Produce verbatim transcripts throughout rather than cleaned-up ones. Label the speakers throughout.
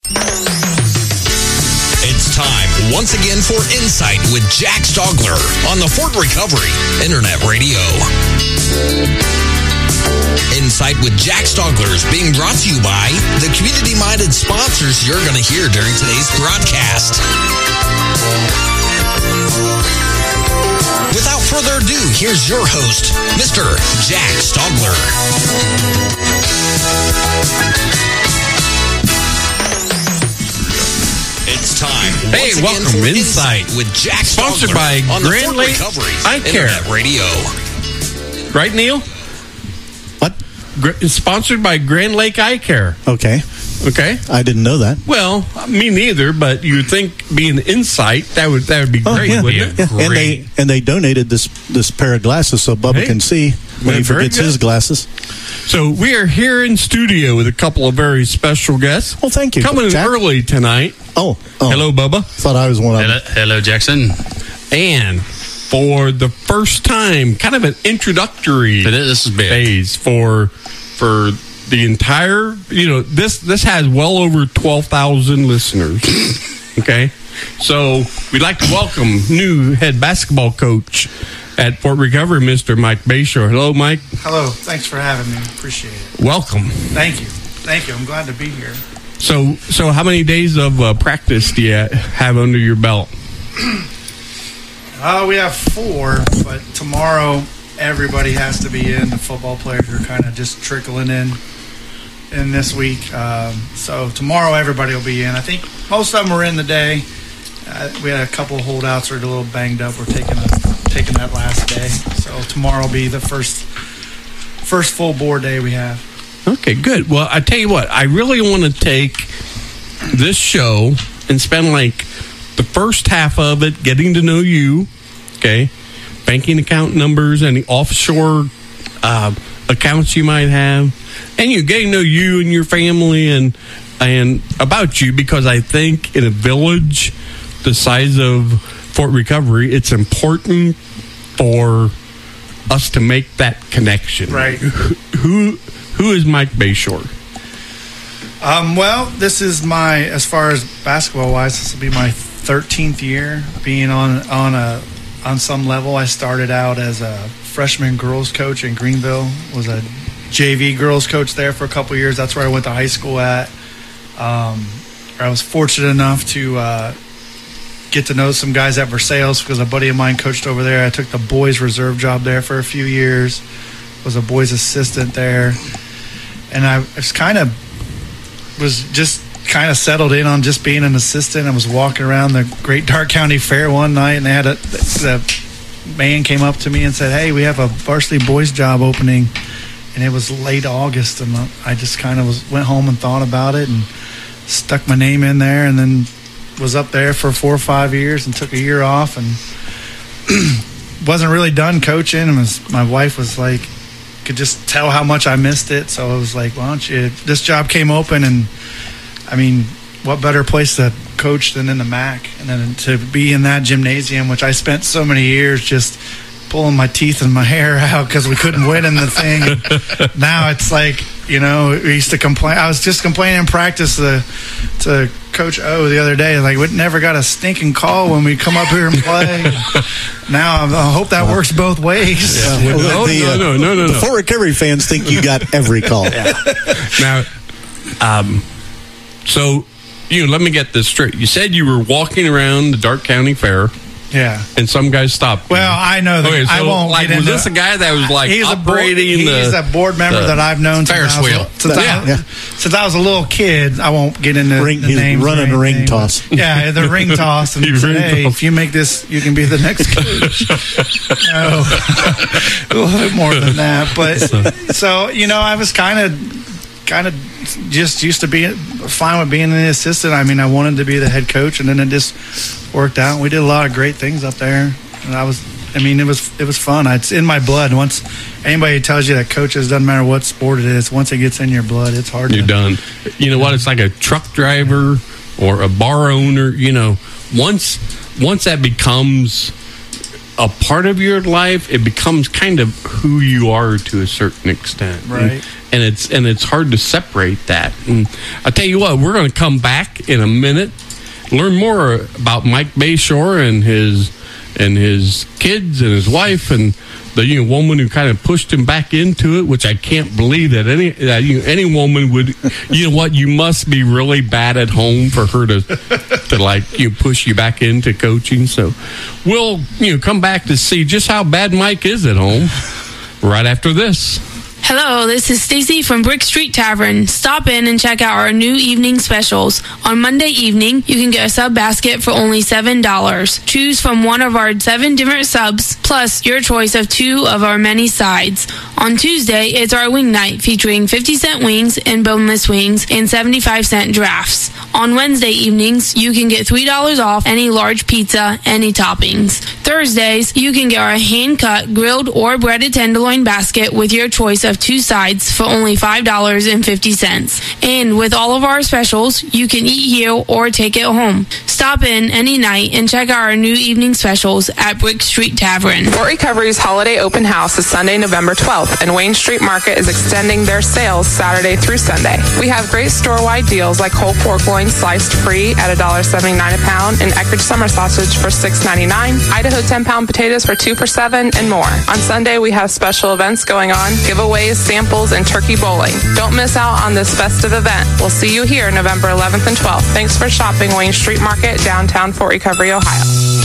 Speaker 1: It's time once again for Insight with Jack Stogler on the Fort Recovery Internet Radio. Insight with Jack Stogler is being brought to you by the community-minded sponsors you're going to hear during today's broadcast. Without further ado, here's your host, Mister Jack Stogler. It's time.
Speaker 2: Hey,
Speaker 1: once
Speaker 2: welcome
Speaker 1: again for
Speaker 2: Insight.
Speaker 1: Insight with Jack
Speaker 2: Sponsored
Speaker 1: Stogler
Speaker 2: by
Speaker 1: on the
Speaker 2: Grand
Speaker 1: Fort
Speaker 2: Lake
Speaker 1: Recovery
Speaker 2: Eye Care.
Speaker 1: Internet Radio.
Speaker 2: Right, Neil?
Speaker 3: What?
Speaker 2: Gr- sponsored by Grand Lake Eye Care.
Speaker 3: Okay.
Speaker 2: Okay.
Speaker 3: I didn't know that.
Speaker 2: Well, me neither, but you'd think being Insight, that would that would be
Speaker 3: Oh,
Speaker 2: great,
Speaker 3: yeah.
Speaker 2: wouldn't
Speaker 3: Yeah.
Speaker 2: it?
Speaker 3: And they and they donated this this pair of glasses so Bubba
Speaker 2: Hey.
Speaker 3: can see when
Speaker 2: Yeah,
Speaker 3: he
Speaker 2: very
Speaker 3: forgets
Speaker 2: good.
Speaker 3: his glasses.
Speaker 2: So we are here in studio with a couple of very special guests.
Speaker 3: Well, thank you,
Speaker 2: Coming in
Speaker 3: Jack.
Speaker 2: early tonight.
Speaker 3: Oh, oh.
Speaker 2: Hello, Bubba.
Speaker 3: Thought I was one of
Speaker 4: Hello,
Speaker 3: them.
Speaker 4: hello, Jackson.
Speaker 2: And for the first time, kind of an introductory
Speaker 4: It is- This is big.
Speaker 2: phase for for the entire, you know, this this has well over twelve thousand listeners. Okay? So we'd like to welcome new head basketball coach at Fort Recovery, Mister Mike Bayshore. Hello, Mike.
Speaker 5: Hello. Thanks for having me. Appreciate it.
Speaker 2: Welcome.
Speaker 5: Thank you. Thank you. I'm glad to be here.
Speaker 2: So, so how many days of uh, practice do you have under your belt?
Speaker 5: Uh, we have four, but tomorrow everybody has to be in. The football players are kind of just trickling in in this week. Um, so tomorrow everybody will be in. I think most of them are in the day. Uh, we had a couple holdouts who are a little banged up. We're taking a, taking that last day. So tomorrow will be the first first full board day we have.
Speaker 2: Okay, good. Well, I tell you what, I really want to take this show and spend like the first half of it getting to know you, okay, banking account numbers, any offshore uh, accounts you might have, and you getting to know you and your family and and about you, because I think in a village the size of Fort Recovery, it's important for us to make that connection.
Speaker 5: Right.
Speaker 2: Who who is Mike Bayshore?
Speaker 5: Um, well, this is my, as far as basketball wise, this will be my thirteenth year being on on a on some level. I started out as a freshman girls coach in Greenville. Was a J V girls coach there for a couple years. That's where I went to high school at. Um, I was fortunate enough to uh, get to know some guys at Versailles because a buddy of mine coached over there. I took the boys reserve job there for a few years. Was a boys assistant there, and I was kind of was just kind of settled in on just being an assistant. I was walking around the Great Dark County Fair one night, and they had a the man came up to me and said, "Hey, we have a varsity boys job opening," and it was late August, and I just kind of was went home and thought about it and stuck my name in there, and then was up there for four or five years and took a year off and wasn't really done coaching. And was, my wife was like, could just tell how much I missed it. So I was like, why don't you, this job came open, and I mean, what better place to coach than in the M A C? And then to be in that gymnasium, which I spent so many years just pulling my teeth and my hair out because we couldn't win in the thing. Now it's like, you know, we used to complain. I was just complaining in practice to, to Coach O the other day, like, we never got a stinking call when we come up here and play. Now I hope that works both ways.
Speaker 3: Uh,
Speaker 2: No,
Speaker 3: well, the,
Speaker 2: no,
Speaker 3: uh,
Speaker 2: no, no, no,
Speaker 3: The
Speaker 2: no.
Speaker 3: Fort Recovery fans think you got every call.
Speaker 2: Now, um, so you let me get this straight. You said you were walking around the Dark County Fair,
Speaker 5: Yeah.
Speaker 2: and some guy stopped you.
Speaker 5: Well, I know that
Speaker 2: Okay, so
Speaker 5: I won't
Speaker 2: like,
Speaker 5: get
Speaker 2: was
Speaker 5: into
Speaker 2: this a guy that was like
Speaker 5: he's
Speaker 2: operating
Speaker 5: a board,
Speaker 2: the?
Speaker 5: he's a board member
Speaker 2: the
Speaker 5: that I've known since
Speaker 2: Ferris
Speaker 5: I was,
Speaker 2: wheel.
Speaker 5: since,
Speaker 2: Yeah.
Speaker 5: I,
Speaker 3: Yeah.
Speaker 5: since I was a little kid. I won't get into
Speaker 3: Ring-
Speaker 5: the
Speaker 3: he's
Speaker 5: names. or
Speaker 3: running a ring
Speaker 5: anything,
Speaker 3: toss.
Speaker 5: but- Yeah, the ring toss. And
Speaker 2: He
Speaker 5: said,
Speaker 2: ring
Speaker 5: hey,
Speaker 2: toss.
Speaker 5: if you make this, you can be the next coach. No, a little bit more than that. But so you know, I was kind of, kind of just used to be fine with being the assistant. I mean, I wanted to be the head coach, and then it just worked out. We did a lot of great things up there, and I was. I mean, it was it was fun. It's in my blood. Once anybody tells you that coaches, doesn't matter what sport it is, once it gets in your blood, it's hard.
Speaker 2: You're
Speaker 5: to,
Speaker 2: done. You know what? It's like a truck driver or a bar owner. You know, once once that becomes a part of your life, it becomes kind of who you are to a certain extent.
Speaker 5: Right.
Speaker 2: And, and it's and it's hard to separate that. And I tell you what, we're going to come back in a minute, learn more about Mike Bayshore and his and his kids and his wife and the you know, woman who kind of pushed him back into it, which I can't believe that any that you, any woman would. You know what? You must be really bad at home for her to to like you know, push you back into coaching. So we'll you know come back to see just how bad Mike is at home right after this.
Speaker 4: Hello, this is Stacy from Brick Street Tavern. Stop in and check out our new evening specials. On Monday evening, you can get a sub basket for only seven dollars. Choose from one of our seven different subs, plus your choice of two of our many sides. On Tuesday, it's our wing night featuring fifty cent wings and boneless wings and seventy-five cent drafts. On Wednesday evenings, you can get three dollars off any large pizza, any toppings. Thursdays, you can get our hand-cut, grilled, or breaded tenderloin basket with your choice of two sides for only five dollars and fifty cents. And with all of our specials, you can eat here or take it home. Stop in any night and check out our new evening specials at Brick Street Tavern.
Speaker 6: Fort Recovery's holiday open house is Sunday, November twelfth, and Wayne Street Market is extending their sales Saturday through Sunday. We have great store-wide deals like whole pork loin sliced free at one dollar and seventy-nine cents a pound and Eckrich summer sausage for six dollars and ninety-nine cents, Idaho ten-pound potatoes for two for seven dollars, and more. On Sunday, we have special events going on, giveaways, samples, and turkey bowling. Don't miss out on this festive event. We'll see you here November eleventh and twelfth. Thanks for shopping Wayne Street Market, downtown Fort Recovery, Ohio.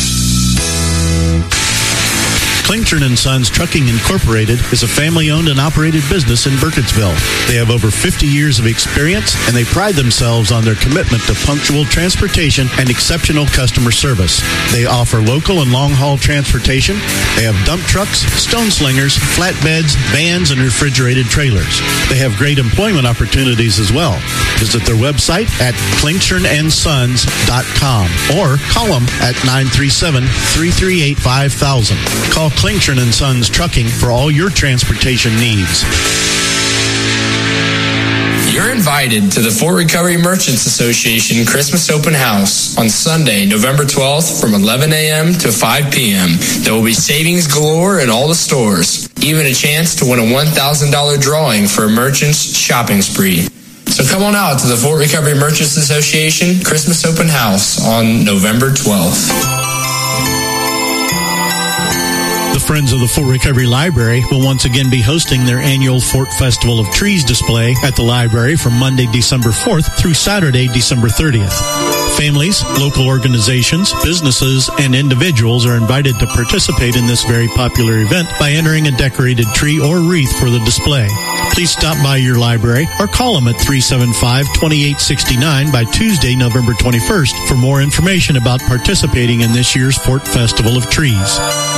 Speaker 3: Klingtron and Sons Trucking Incorporated is a family-owned and operated business in Burkittsville. They have over fifty years of experience, and they pride themselves on their commitment to punctual transportation and exceptional customer service. They offer local and long-haul transportation. They have dump trucks, stone slingers, flatbeds, vans, and refrigerated trailers. They have great employment opportunities as well. Visit their website at klingtron and sons dot com or call them at nine three seven, three three eight, five thousand. Call Klingtron and Sons Trucking for all your transportation needs.
Speaker 7: You're invited to the Fort Recovery Merchants Association Christmas Open House on Sunday, November twelfth from eleven a.m. to five p.m. There will be savings galore in all the stores, even a chance to win a one thousand dollars drawing for a merchant's shopping spree. So come on out to the Fort Recovery Merchants Association Christmas Open House on November twelfth.
Speaker 3: The Friends of the Fort Recovery Library will once again be hosting their annual Fort Festival of Trees display at the library from Monday, December fourth through Saturday, December thirtieth. Families, local organizations, businesses, and individuals are invited to participate in this very popular event by entering a decorated tree or wreath for the display. Please stop by your library or call them at three seven five, two eight six nine by Tuesday, November twenty-first for more information about participating in this year's Fort Festival of Trees.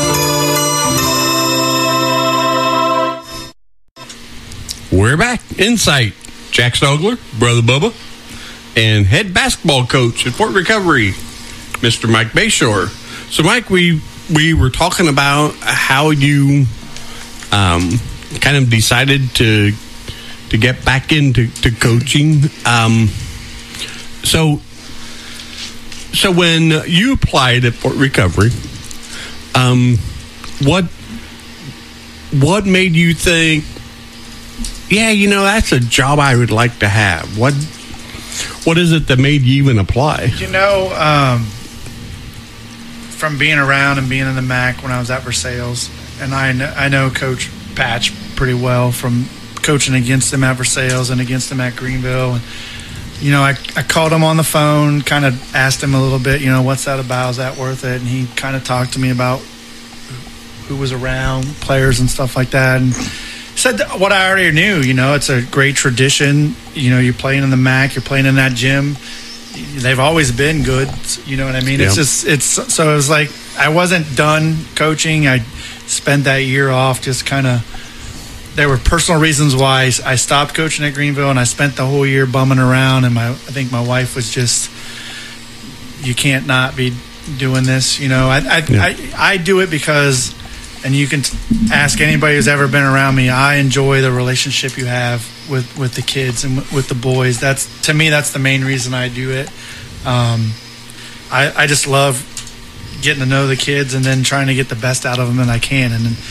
Speaker 2: We're back. Insight. Jack Stogler, Brother Bubba, and head basketball coach at Fort Recovery, Mister Mike Bayshore. So, Mike, we we were talking about how you um, kind of decided to to get back into to coaching. Um, so, so when you applied at Fort Recovery, um, what what made you think, yeah, you know, that's a job I would like to have? What What is it that made you even apply?
Speaker 5: You know, um, from being around and being in the M A C when I was at Versailles, and I know, I know Coach Patch pretty well from coaching against him at Versailles and against him at Greenville. And, you know, I, I called him on the phone, kind of asked him a little bit, you know, what's that about? Is that worth it? And he kind of talked to me about who was around, players and stuff like that. And said what I already knew. You know, it's a great tradition. You know, you're playing in the M A C, you're playing in that gym. They've always been good. You know what I mean?
Speaker 2: Yeah.
Speaker 5: It's just, it's so it was like I wasn't done coaching. I spent that year off just kind of. There were personal reasons why I stopped coaching at Greenville, and I spent the whole year bumming around. And my, I think my wife was just, you can't not be doing this. You know, I, I,
Speaker 2: yeah.
Speaker 5: I, I do it because, and you can ask anybody who's ever been around me, I enjoy the relationship you have with, with the kids and with the boys. That's, to me, that's the main reason I do it. Um, I, I just love getting to know the kids and then trying to get the best out of them that I can. And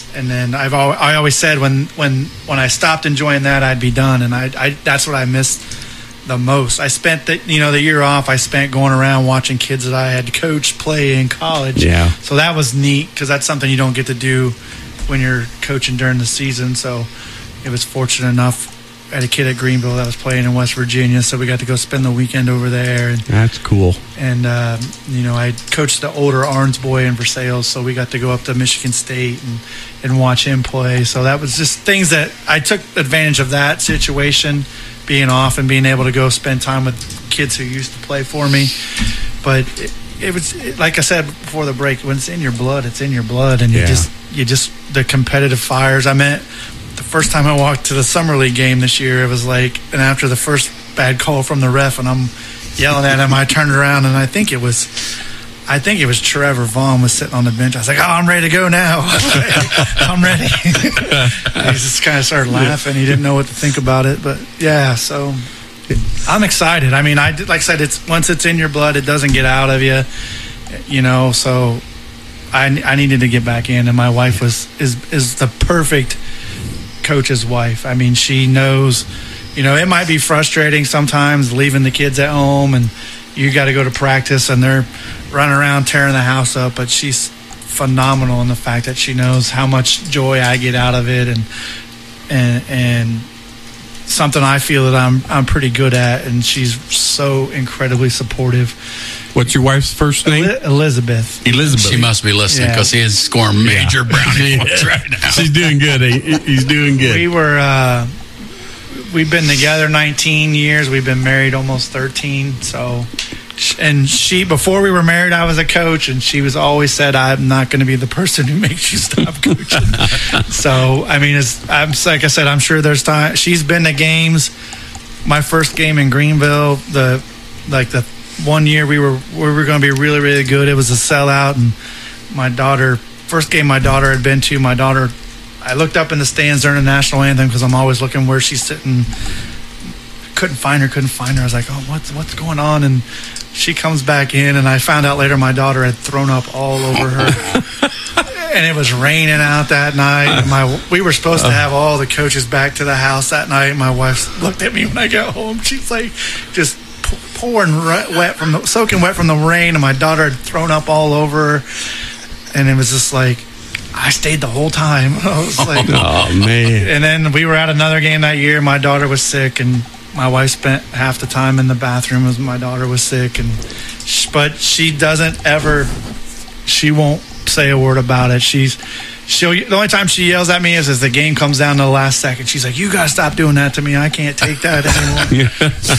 Speaker 5: and then I've al- I always said when when when I stopped enjoying that, I'd be done, and I, I that's what I missed the most. I spent the you know the year off I spent going around watching kids that I had coached play in college.
Speaker 2: Yeah.
Speaker 5: So that was neat because that's something you don't get to do when you're coaching during the season. So it was fortunate enough. I had a kid at Greenville that was playing in West Virginia, so we got to go spend the weekend over there. And,
Speaker 2: That's cool.
Speaker 5: And, um, you know, I coached the older Arns boy in Versailles, so we got to go up to Michigan State and, and watch him play. So that was just things that I took advantage of that situation, being off and being able to go spend time with kids who used to play for me. But it, it was, it, like I said before the break, when it's in your blood, it's in your blood. And you
Speaker 2: Yeah.
Speaker 5: just, you just, the competitive fires. I meant, the first time I walked to the summer league game this year, it was like, and after the first bad call from the ref, and I'm yelling at him, I turned around and I think it was, I think it was Trevor Vaughn was sitting on the bench. I was like, "Oh, I'm ready to go now. I'm ready." He just kind of started laughing. He didn't know what to think about it, but yeah. So I'm excited. I mean, I did, like I said, it's once it's in your blood, it doesn't get out of you, you know. So I, I needed to get back in, and my wife was is is the perfect coach's wife. I mean, she knows, you know, it might be frustrating sometimes leaving the kids at home and you got to go to practice and they're running around tearing the house up, but she's phenomenal in the fact that she knows how much joy I get out of it, and and and something I feel that I'm I'm pretty good at, and she's so incredibly supportive.
Speaker 2: What's your wife's first name?
Speaker 5: Eli- Elizabeth.
Speaker 2: Elizabeth.
Speaker 8: She must be listening
Speaker 5: Yeah.
Speaker 8: because he is scoring major brownie points right now.
Speaker 2: She's doing good. He- He's doing good.
Speaker 5: We were uh, we've been together nineteen years. We've been married almost thirteen. So, and she before we were married, I was a coach, and she was always said, "I'm not going to be the person who makes you stop coaching." So, I mean, it's I'm like I said, I'm sure there's time. She's been to games. My first game in Greenville, the like the one year we were we were going to be really really good. It was a sellout, and my daughter first game my daughter had been to. My daughter, I looked up in the stands during the national anthem because I'm always looking where she's sitting. Couldn't find her, couldn't find her. I was like, oh, what's what's going on? And she comes back in, and I found out later my daughter had thrown up all over her. And it was raining out that night. My we were supposed to have all the coaches back to the house that night. My wife looked at me when I got home. She's like, just pouring wet from the soaking wet from the rain, and my daughter had thrown up all over her. And it was just like, I stayed the whole time. I was like,
Speaker 2: oh man!
Speaker 5: And then we were at another game that year. My daughter was sick, and my wife spent half the time in the bathroom as my daughter was sick. And she, but she doesn't ever. She won't say a word about it. She's she'll the only time she yells at me is as the game comes down to the last second. She's like, "You gotta stop doing that to me. I can't take that anymore."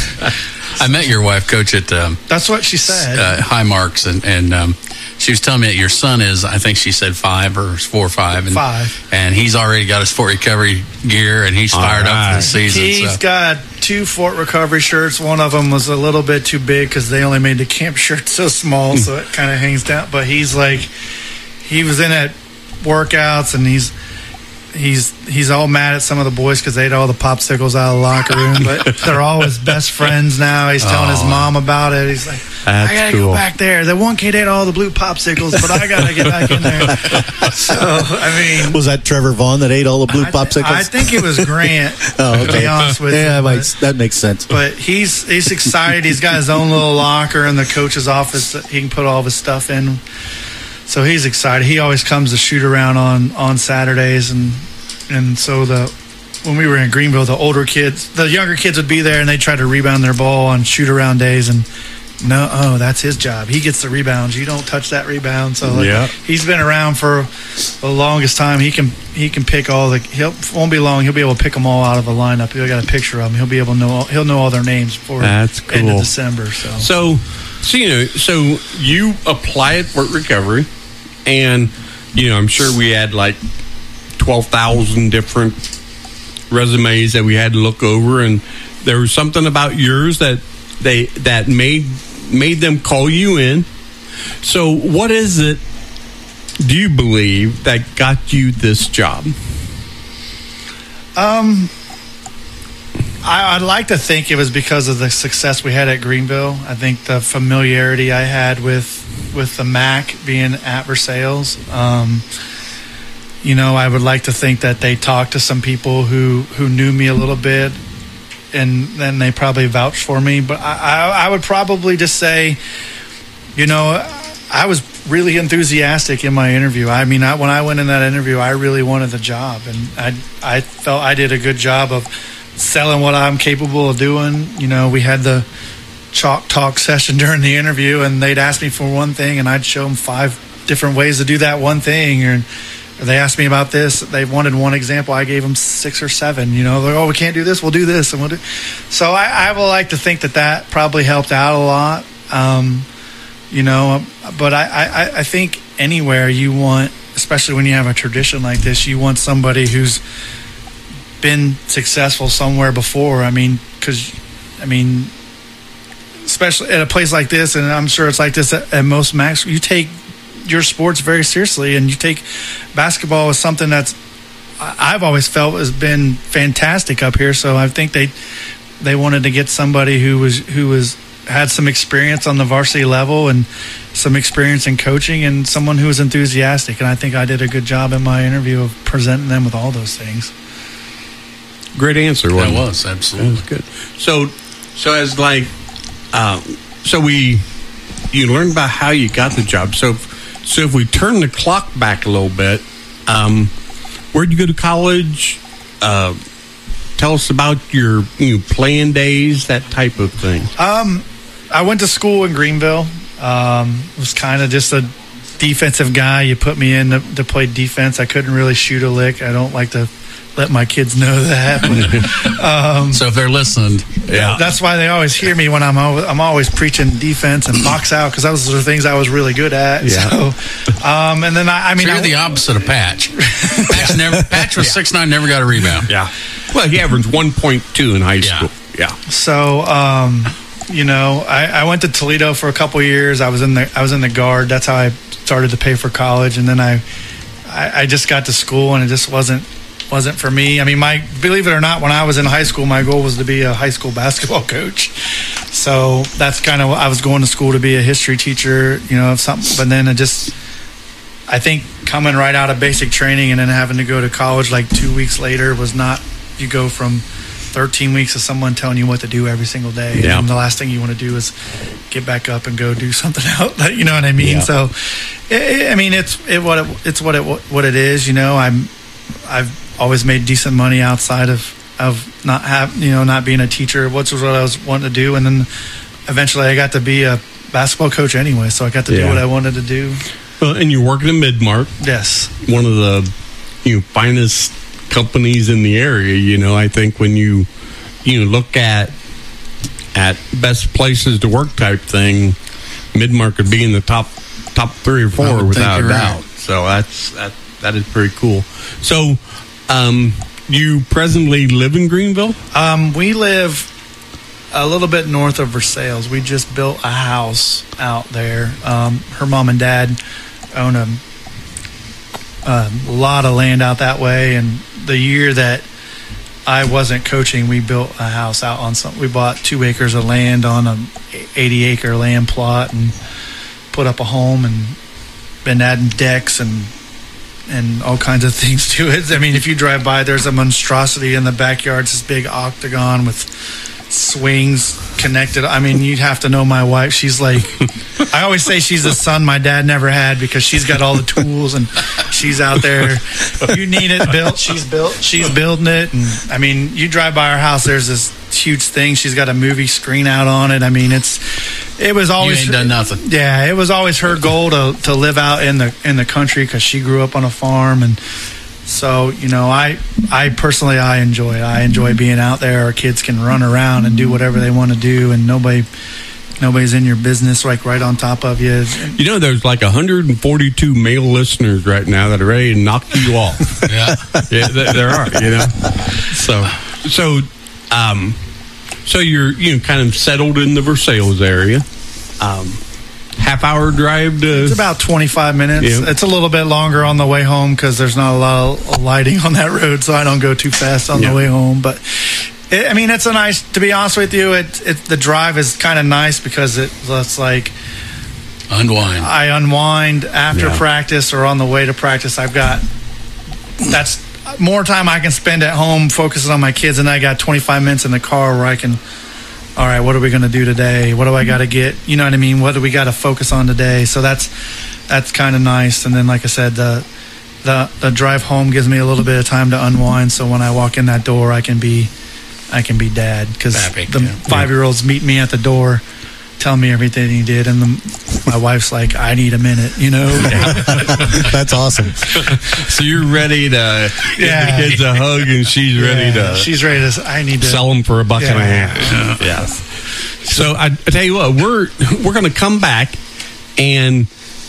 Speaker 8: I met your wife, Coach, at um,
Speaker 5: That's what she said.
Speaker 8: uh, High Marks, and, and um, she was telling me that your son is, I think she said five or four or five. And,
Speaker 5: Five.
Speaker 8: And he's already got his Fort Recovery gear, and he's fired up for the season.
Speaker 5: He's
Speaker 8: so.
Speaker 5: got two Fort Recovery shirts. One of them was a little bit too big because they only made the camp shirt so small, so it kind of hangs down. But he's like, he was in at workouts, and he's he's he's all mad at some of the boys because they ate all the popsicles out of the locker room. But they're all his best friends now. He's telling his mom about it. He's like,
Speaker 2: That's
Speaker 5: I gotta
Speaker 2: cool.
Speaker 5: go back there. The one kid ate all the blue popsicles, but I gotta get back in there. So I mean,
Speaker 3: Was that Trevor Vaughn that ate all the blue
Speaker 5: I,
Speaker 3: popsicles?
Speaker 5: I think it was Grant.
Speaker 3: Oh,
Speaker 5: To be honest with
Speaker 3: yeah,
Speaker 5: you,
Speaker 3: that
Speaker 5: but-
Speaker 3: makes, that makes sense.
Speaker 5: But he's he's excited. He's got his own little locker in the coach's office that he can put all of his stuff in. So he's excited. He always comes to shoot around on, on Saturdays, and and so the when we were in Greenville, the older kids, the younger kids would be there, and they try to rebound their ball on shoot around days, and no, oh, that's his job. He gets the rebounds. You don't touch that rebound. So like,
Speaker 2: Yeah.
Speaker 5: he's been around for the longest time. He can he can pick all the. He'll won't be long. He'll be able to pick them all out of a lineup. He'll got a picture of them. He'll be able to know. He'll know all their names before
Speaker 2: That's
Speaker 5: end of
Speaker 2: cool.
Speaker 5: December. So
Speaker 2: So, so you know, so you apply at Fort Recovery, and you know, I'm sure we had like twelve thousand different resumes that we had to look over, and there was something about yours that they that made made them call you in. So, what is it? Do you believe that got you this job?
Speaker 5: Um, I, I'd like to think it was because of the success we had at Greenville. I think the familiarity I had with with the M A C being at Versailles. Um, you know, I would like to think that they talked to some people who, who knew me a little bit, and then they probably vouched for me. But I, I, I would probably just say, you know, I was really enthusiastic in my interview. I mean, I, when I went in that interview, I really wanted the job, and I I felt I did a good job of selling what I'm capable of doing. You know, we had the chalk talk session during the interview, and they'd ask me for one thing, and I'd show them five different ways to do that one thing. And they asked me about this. They wanted one example. I gave them six or seven. You know, they're, oh, we can't do this. We'll do this, and we'll do. So I, I would like to think that that probably helped out a lot. Um, you know, but I, I, I think anywhere you want, especially when you have a tradition like this, you want somebody who's been successful somewhere before. I mean, because, I mean, especially at a place like this, and I'm sure it's like this at, at most Max, you take your sports very seriously, and you take basketball as something that's, I've always felt has been fantastic up here. So I think they they wanted to get somebody who was who was had some experience on the varsity level and some experience in coaching, and someone who was enthusiastic. And I think I did a good job in my interview of presenting them with all those things.
Speaker 2: Great answer. Wasn't
Speaker 8: That
Speaker 2: it?
Speaker 8: was absolutely
Speaker 2: That was good. So, so as like, um, so we, you learned about how you got the job. So, so if we turn the clock back a little bit, um, where'd you go to college? Uh, tell us about your you know, playing days, that type of thing.
Speaker 5: Um, I went to school in Greenville. Um, was kind of just a defensive guy. You put me in to, to play defense. I couldn't really shoot a lick. I don't like to let my kids know that. But, um,
Speaker 8: so if they're listening, yeah,
Speaker 5: that's why they always hear me when I'm always, I'm always preaching defense and box out, because those are the things I was really good at.
Speaker 2: Yeah.
Speaker 5: So, um, and then I, I mean,
Speaker 8: so you're
Speaker 5: I,
Speaker 8: the opposite of Patch. Patch never. Patch was six nine, never got a rebound.
Speaker 2: Yeah. Well, he averaged one point two in high
Speaker 8: Yeah.
Speaker 2: school. Yeah.
Speaker 5: So, um, you know, I, I went to Toledo for a couple years. I was in the I was in the guard. That's how I started to pay for college. And then I, I, I just got to school, and it just wasn't wasn't for me. I mean, my believe it or not, when I was in high school, my goal was to be a high school basketball coach. So that's kind of what I was going to school to be, a history teacher. You know, something. But then it just, I think coming right out of basic training and then having to go to college like two weeks later was not. You go from thirteen weeks of someone telling you what to do every single day,
Speaker 2: Yeah.
Speaker 5: and the last thing you want to do is get back up and go do something else. You know what I mean?
Speaker 2: Yeah.
Speaker 5: So, it, it, I mean, it's it what it, it's what it what it is. You know, I'm I've always made decent money outside of of not have you know not being a teacher, which was what I was wanting to do, and then eventually I got to be a basketball coach anyway, so I got to
Speaker 2: Yeah.
Speaker 5: do what I wanted to do.
Speaker 2: Well, and you're working in Mid-Mark,
Speaker 5: Yes.
Speaker 2: one of the you know, finest companies in the area. You know, I think when you you know, look at at best places to work type thing, Mid-Mark could be in the top top three or
Speaker 8: I
Speaker 2: four
Speaker 8: would
Speaker 2: without
Speaker 8: think
Speaker 2: a
Speaker 8: you're
Speaker 2: doubt.
Speaker 8: right.
Speaker 2: So that's that that is pretty cool. So, um, you presently live in Greenville?
Speaker 5: Um, we live a little bit north of Versailles. We just built a house out there. Um, her mom and dad own a, a lot of land out that way, and the year that I wasn't coaching, we built a house out on some. We bought two acres of land on a eighty acre land plot and put up a home, and been adding decks and and all kinds of things to it. I mean, if you drive by, there's a monstrosity in the backyard. It's this big octagon with swings connected. I mean, you'd have to know my wife. She's like, I always say she's the son my dad never had, because she's got all the tools and she's out there. You need it built, she's built. She's building it. And I mean, you drive by our house, there's this huge thing. She's got a movie screen out on it. I mean, it's it was always
Speaker 8: You ain't done nothing.
Speaker 5: Yeah, it was always her goal to to live out in the in the country, because she grew up on a farm. And so, you know, I I personally I enjoy it. I enjoy being out there. Our kids can run around and do whatever they want to do, and nobody nobody's in your business, like right on top of you.
Speaker 2: You know, there's like one hundred forty-two male listeners right now that are ready to knock you off.
Speaker 8: Yeah.
Speaker 2: Yeah, there, there are, you know. So, so, um, so you're you know kind of settled in the Versailles area. Um, half hour drive to.
Speaker 5: It's about twenty-five minutes.
Speaker 2: Yeah.
Speaker 5: It's a little bit longer on the way home because there's not a lot of lighting on that road, so I don't go too fast on
Speaker 2: Yeah.
Speaker 5: the way home. But it, I mean, it's a nice. To be honest with you, it, it the drive is kind of nice because it, it's like
Speaker 8: Unwind.
Speaker 5: I unwind after
Speaker 2: Yeah.
Speaker 5: practice or on the way to practice. I've got that's more time I can spend at home focusing on my kids, and I got twenty-five minutes in the car where I can, all right, what are we going to do today? What do I got to get? You know what I mean? What do we got to focus on today? So that's that's kind of nice. And then, like I said, the, the the drive home gives me a little bit of time to unwind. So when I walk in that door, I can be I can be dad, because the yeah. five-year-olds meet me at the door, telling me everything he did, and the, my wife's like, I need a minute, you know?
Speaker 3: That's awesome.
Speaker 2: So you're ready to give
Speaker 5: Yeah.
Speaker 2: the kids a hug, and she's ready
Speaker 5: Yeah,
Speaker 2: to
Speaker 5: she's ready to, I need to.
Speaker 2: sell them for a buck
Speaker 5: Yeah.
Speaker 2: and a half. Yeah. So I, I tell you what, we're we're going to come back, and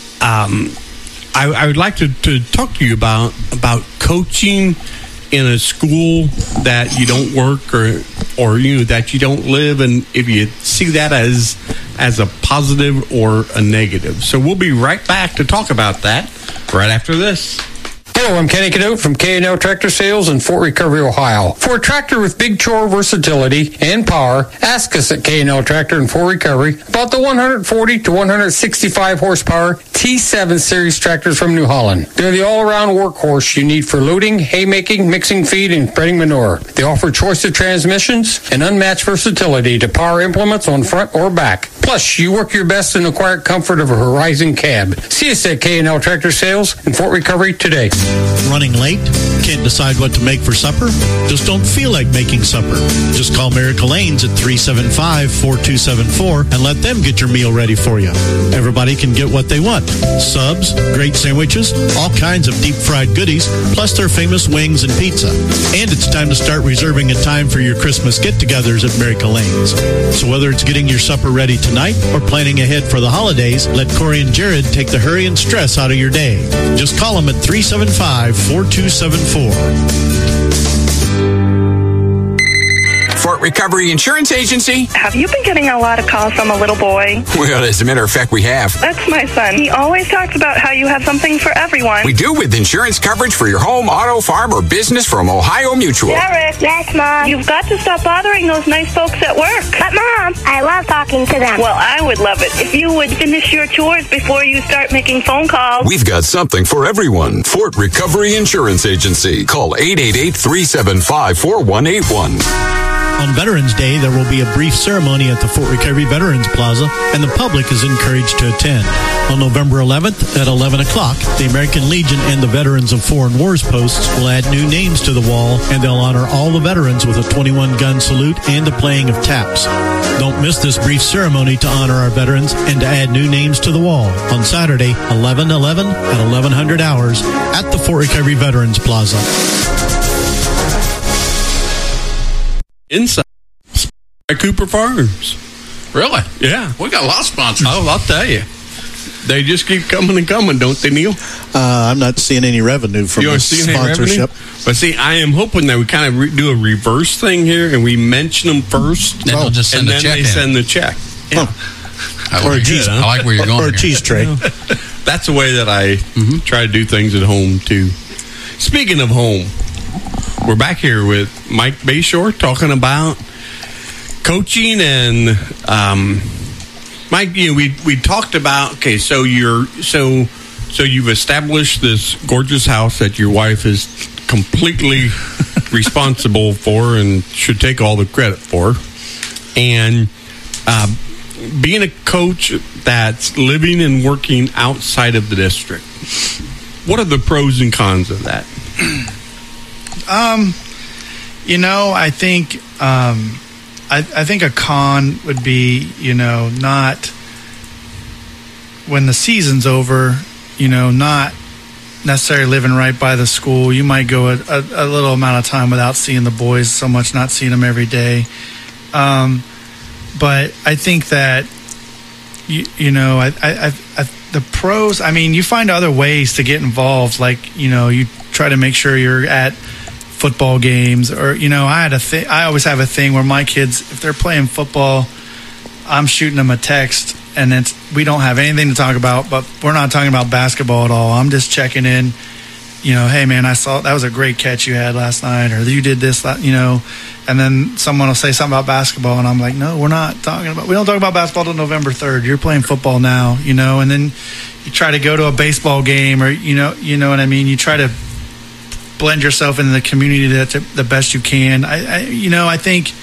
Speaker 2: um, I, I would like to, to talk to you about about coaching in a school that you don't work, or or you know that you don't live, and if you see that as as a positive or a negative. So we'll be right back to talk about that right after this.
Speaker 9: Hello, I'm Kenny Cadote from K and L Tractor Sales in Fort Recovery, Ohio. For a tractor with big chore versatility and power, ask us at K and L Tractor in Fort Recovery about the one forty to one sixty-five horsepower T seven series tractors from New Holland. They're the all-around workhorse you need for loading, haymaking, mixing feed, and spreading manure. They offer choice of transmissions and unmatched versatility to power implements on front or back. Plus, you work your best in the quiet comfort of a Horizon cab. See us at K and L Tractor Sales in Fort Recovery today.
Speaker 3: Running late? Can't decide what to make for supper? Just don't feel like making supper. Just call Miracle Lanes at three seven five, four two seven four and let them get your meal ready for you. Everybody can get what they want. Subs, great sandwiches, all kinds of deep fried goodies, plus their famous wings and pizza. And it's time to start reserving a time for your Christmas get-togethers at Miracle Lanes. So whether it's getting your supper ready tonight or planning ahead for the holidays, let Corey and Jared take the hurry and stress out of your day. Just call them at three seven five, four two seven four.
Speaker 10: Fort Recovery Insurance Agency.
Speaker 11: Have you been getting a lot of calls from a little boy?
Speaker 10: Well, as a matter of fact, we have.
Speaker 11: That's my son. He always talks about how you have something for everyone.
Speaker 10: We do, with insurance coverage for your home, auto, farm, or business from Ohio Mutual.
Speaker 11: Derek.
Speaker 12: Yes, Mom.
Speaker 11: You've got to stop bothering those nice folks at work.
Speaker 12: But, Mom, I love talking to them.
Speaker 11: Well, I would love it if you would finish your chores before you start making phone calls.
Speaker 13: We've got something for everyone. Fort Recovery Insurance Agency. Call eight eight eight, three seven five, four one eight one.
Speaker 3: On Veterans Day, there will be a brief ceremony at the Fort Recovery Veterans Plaza, and the public is encouraged to attend. On November eleventh at eleven o'clock, the American Legion and the Veterans of Foreign Wars posts will add new names to the wall, and they'll honor all the veterans with a twenty-one gun salute and the playing of taps. Don't miss this brief ceremony to honor our veterans and to add new names to the wall on Saturday, eleven eleven at eleven hundred hours at the Fort Recovery Veterans Plaza.
Speaker 2: Inside at Cooper Farms.
Speaker 8: Really?
Speaker 2: Yeah.
Speaker 8: We got a lot of sponsors.
Speaker 2: Oh, I'll tell you. They just keep coming and coming, don't they, Neil?
Speaker 3: Uh, I'm not seeing any revenue from
Speaker 2: You aren't
Speaker 3: this
Speaker 2: seeing any
Speaker 3: sponsorship.
Speaker 2: revenue? But see, I am hoping that we kind of re- do a reverse thing here, and we mention them first,
Speaker 8: Then they'll just send
Speaker 2: and
Speaker 8: a
Speaker 2: then
Speaker 8: check
Speaker 2: they
Speaker 8: in.
Speaker 2: send the check. Yeah.
Speaker 8: I
Speaker 3: Or a
Speaker 8: like,
Speaker 3: cheese-
Speaker 8: I like where you're going
Speaker 3: Or a
Speaker 8: here.
Speaker 3: cheese tray.
Speaker 2: That's the way that I
Speaker 8: Mm-hmm.
Speaker 2: try to do things at home, too. Speaking of home, we're back here with Mike Bayshore talking about coaching, and um, Mike, you know, we we talked about, okay, so you're so so you've established this gorgeous house that your wife is completely responsible for and should take all the credit for, and uh, being a coach that's living and working outside of the district. What are the pros and cons of that?
Speaker 5: Um, you know, I think um, I, I think a con would be, you know, not when the season's over, you know, not necessarily living right by the school. You might go a, a, a little amount of time without seeing the boys so much, not seeing them every day. Um, but I think that you, you know, I, I, I, I the pros. I mean, you find other ways to get involved. Like, you know, you try to make sure you're at football games, or, you know, I had a thing. I always have a thing where my kids, if they're playing football, I'm shooting them a text, and it's we don't have anything to talk about, but we're not talking about basketball at all. I'm just checking in. You know, hey man, I saw that was a great catch you had last night, or you did this, you know, and then someone will say something about basketball, and I'm like, no, we're not talking about. We don't talk about basketball till November third. You're playing football now, you know, and then you try to go to a baseball game, or you know, you know what I mean. You try to blend yourself into the community that the best you can. I, I you know, I think,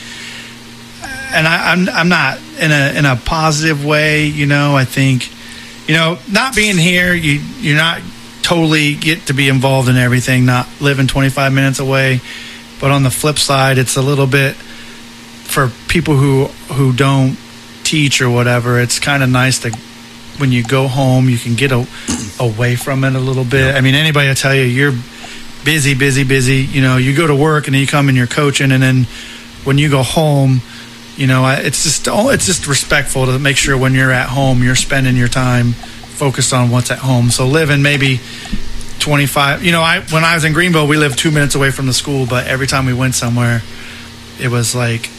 Speaker 5: and I, I'm I'm not in a in a positive way. You know, I think, you know, not being here, you you're not totally get to be involved in everything. Not living twenty-five minutes away, but on the flip side, it's a little bit for people who who don't teach or whatever. It's kind of nice to, when you go home, you can get a, away from it a little bit. I mean, anybody will tell you you're busy, busy, busy. You know, you go to work and then you come and you're coaching, and then when you go home, you know, it's just it's just respectful to make sure when you're at home, you're spending your time focused on what's at home. So living maybe twenty-five, you know, I when I was in Greenville, we lived two minutes away from the school, but every time we went somewhere, it was like,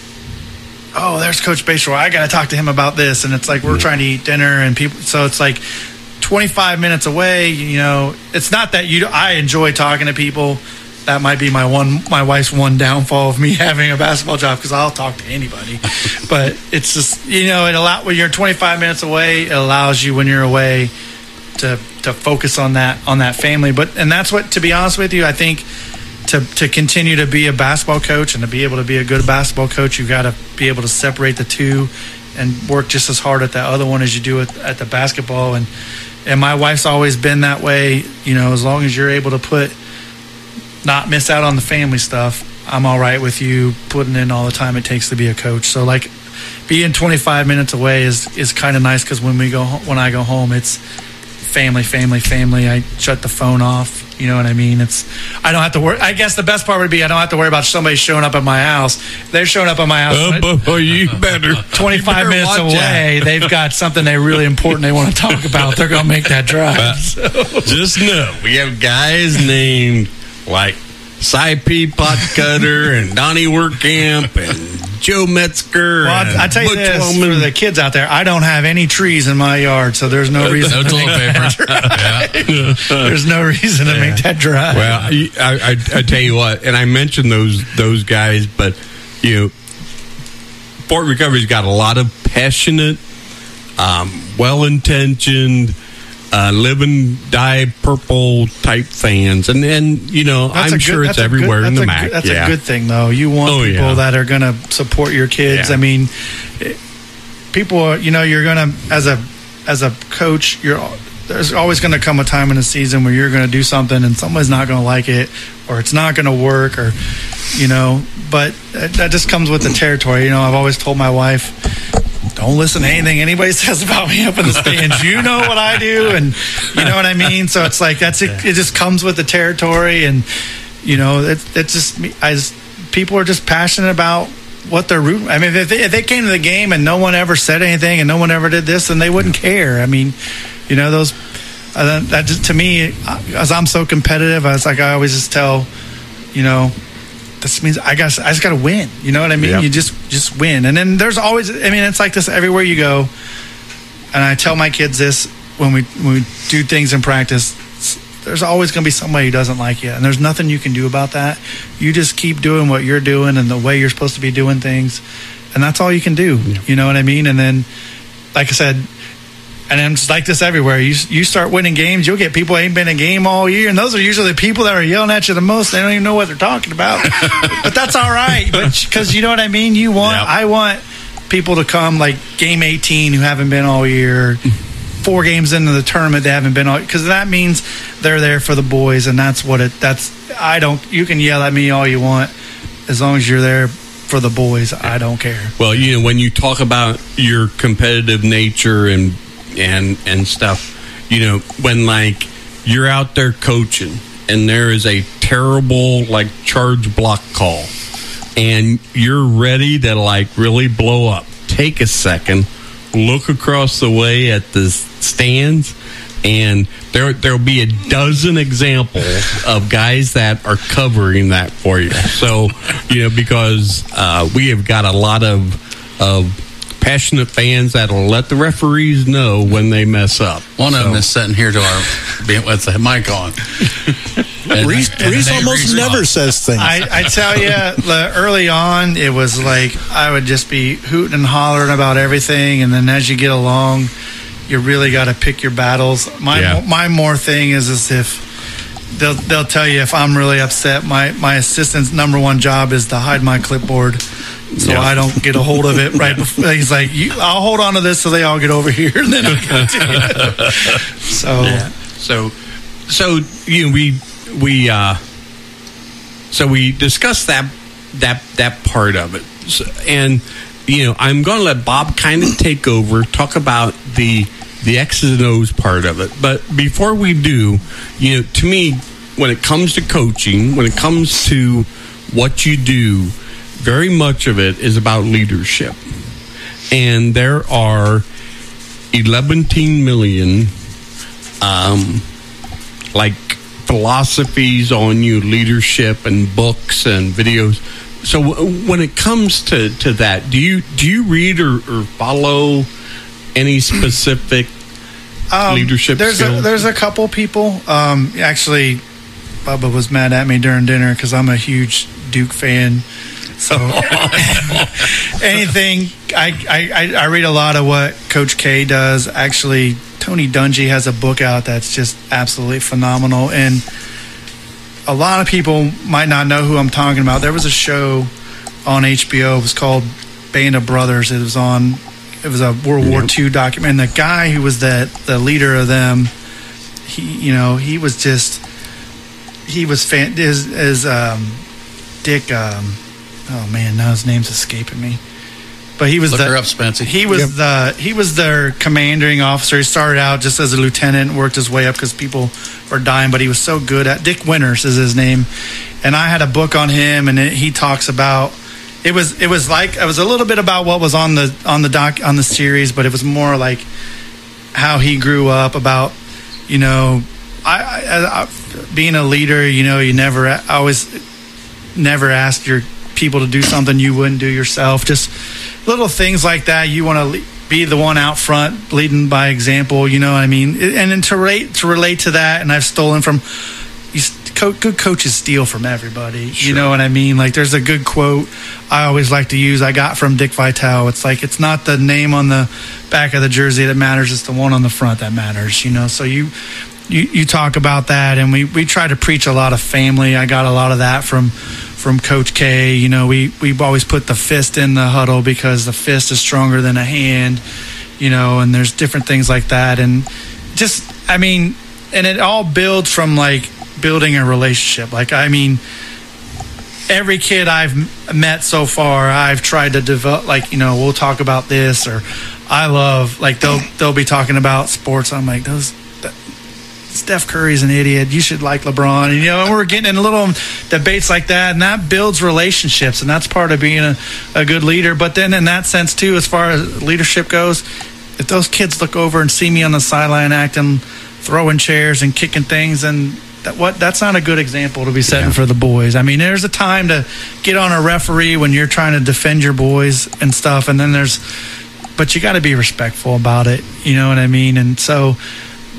Speaker 5: oh, there's Coach Bayshore. I got to talk to him about this. And it's like we're trying to eat dinner, and people. So it's like twenty-five minutes away. You know, it's not that you. I enjoy talking to people. That might be my one, my wife's one downfall of me having a basketball job, because I'll talk to anybody. But it's just, you know, it allow when you're twenty-five minutes away, it allows you when you're away to to focus on that on that family. But and that's what, to be honest with you, I think. To, to continue to be a basketball coach and to be able to be a good basketball coach, you've got to be able to separate the two and work just as hard at that other one as you do at, at the basketball. And and my wife's always been that way. You know, as long as you're able to put, not miss out on the family stuff, I'm all right with you putting in all the time it takes to be a coach. So like being twenty-five minutes away is, is kind of nice, because when we go when I go home, it's family, family, family. I shut the phone off. You know what I mean? It's I don't have to worry. I guess the best part would be I don't have to worry about somebody showing up at my house. They're showing up at my house.
Speaker 2: Oh, boy, you better
Speaker 5: twenty-five
Speaker 2: you better
Speaker 5: minutes away. That. They've got something they really important they want to talk about. They're going to make that drive. So.
Speaker 2: Just know we have guys named like Cy P. Potcutter and Donnie Werkamp and Joe Metzger.
Speaker 5: Well, I, I tell you
Speaker 2: Butch
Speaker 5: this,
Speaker 2: Woman.
Speaker 5: for the kids out there, I don't have any trees in my yard, so there's no reason.
Speaker 8: No
Speaker 5: to
Speaker 8: toilet
Speaker 5: make
Speaker 8: paper.
Speaker 5: that drive. There's no reason to
Speaker 2: Yeah.
Speaker 5: make that drive.
Speaker 2: Well, I, I, I tell you what, and I mentioned those those guys, but you know, Fort Recovery's got a lot of passionate, um, well-intentioned, uh, live and die purple type fans, and then you know,
Speaker 5: That's
Speaker 2: I'm
Speaker 5: a good-
Speaker 2: sure
Speaker 5: that's
Speaker 2: it's
Speaker 5: a good-
Speaker 2: everywhere in
Speaker 5: that's
Speaker 2: the
Speaker 5: a
Speaker 2: M A C.
Speaker 5: good- That's
Speaker 2: yeah.
Speaker 5: a good thing, though. You want
Speaker 2: Oh,
Speaker 5: people
Speaker 2: yeah.
Speaker 5: that are going to support your kids.
Speaker 2: Yeah.
Speaker 5: I mean, it- people, are, you know, you're going to, as a as a coach, you're there's always going to come a time in the season where you're going to do something and someone's not going to like it, or it's not going to work, or you know. But that just comes with the territory. You know, I've always told my wife, don't listen to anything anybody says about me up in the stands. You know what I do, and you know what I mean. So it's like that's it. It just comes with the territory, and you know, it, it's just I just people are just passionate about what they're rooting. I mean, if they, if they came to the game and no one ever said anything and no one ever did this, then they wouldn't care. I mean, you know, those uh, that just to me, as I'm so competitive, I was like I always just tell, you know. This means I got I just got to win. You know what I mean?
Speaker 2: Yep.
Speaker 5: You just just win. And then there's always I mean it's like this everywhere you go. And I tell my kids this when we when we do things in practice. There's always going to be somebody who doesn't like you, and there's nothing you can do about that. You just keep doing what you're doing and the way you're supposed to be doing things, and that's all you can do. Yep. You know what I mean? And then, like I said. And it's like this everywhere. You you start winning games, you'll get people who ain't been in a game all year, and those are usually the people that are yelling at you the most. They don't even know what they're talking about. But that's all right, because you know what I mean. You want yep. I want people to come like game eighteen who haven't been all year, four games into the tournament they haven't been all, because that means they're there for the boys, and that's what it. That's I don't. You can yell at me all you want, as long as you're there for the boys. I don't care.
Speaker 2: Well, you know, when you talk about your competitive nature and. and and stuff, you know, when like you're out there coaching and there is a terrible like charge block call and you're ready to like really blow up, take a second, look across the way at the stands, and there there'll be a dozen examples of guys that are covering that for you. So, you know, because uh, we have got a lot of of passionate fans that'll let the referees know when they mess up.
Speaker 8: One
Speaker 2: so.
Speaker 8: of them is sitting here to our with the mic on.
Speaker 3: and, Reese, and Reese almost Reese never on. says things.
Speaker 5: I, I tell you, early on, it was like I would just be hooting and hollering about everything, and then as you get along, you really got to pick your battles. My yeah. my more thing is as if they'll they'll tell you if I'm really upset. My my assistant's number one job is to hide my clipboard, so
Speaker 2: Yeah.
Speaker 5: I don't get a hold of it right before. He's like, you, I'll hold on to this so they all get over here, and then I get to you. So
Speaker 2: Yeah. So, so you know, we we uh, so we discussed that that that part of it, so, and you know, I'm going to let Bob kind of take over, talk about the the X's and O's part of it. But before we do, you know, to me, when it comes to coaching, when it comes to what you do, very much of it is about leadership, and there are eleven million. Um, like philosophies on you, leadership and books and videos. So w- when it comes to, to that, do you do you read or, or follow any specific
Speaker 5: um,
Speaker 2: leadership
Speaker 5: there's
Speaker 2: skills?
Speaker 5: a, there's a couple people. Um, actually, Bubba was mad at me during dinner because I'm a huge Duke fan. So anything, I, I, I read a lot of what Coach K does. Actually, Tony Dungy has a book out that's just absolutely phenomenal. And a lot of people might not know who I'm talking about. There was a show on H B O. It was called Band of Brothers. It was on, it was a World War Two document. And the guy who was the, the leader of them, he, you know, he was just, he was fan, his, his um, Dick, um, oh man, now his name's escaping me. But he was
Speaker 8: Look
Speaker 5: the,
Speaker 8: her up, Spencer.
Speaker 5: He was
Speaker 8: Yep.
Speaker 5: the he was their commanding officer. He started out just as a lieutenant and worked his way up because people were dying. But he was so good at Dick Winters is his name, and I had a book on him, and it, he talks about it was it was like it was a little bit about what was on the on the doc on the series, but it was more like how he grew up. About you know, I, I, I being a leader. You know, you never I always never ask your people to do something you wouldn't do yourself. Just little things like that. You want to le- be the one out front, leading by example. You know what I mean? And then to relate to relate to that, and I've stolen from. You, co- good coaches steal from everybody.
Speaker 2: Sure.
Speaker 5: You know what I mean? Like there's a good quote I always like to use. I got from Dick Vitale. It's like it's not the name on the back of the jersey that matters. It's the one on the front that matters. You know. So you. You, you talk about that, and we, we try to preach a lot of family. I got a lot of that from from Coach K. You know, we we've always put the fist in the huddle because the fist is stronger than a hand. You know, and there's different things like that, and just I mean, and it all builds from like building a relationship. Like I mean, every kid I've met so far, I've tried to develop. Like you know, we'll talk about this, or I love like they'll they'll be talking about sports. I'm like those. Steph Curry's an idiot. You should like LeBron. And, you know, and we're getting in little debates like that, and that builds relationships, and that's part of being a, a good leader. But then in that sense, too, as far as leadership goes, if those kids look over and see me on the sideline acting, throwing chairs and kicking things, and that what that's not a good example to be setting yeah. for the boys. I mean, there's a time to get on a referee when you're trying to defend your boys and stuff, and then there's – but you got to be respectful about it. You know what I mean? And so –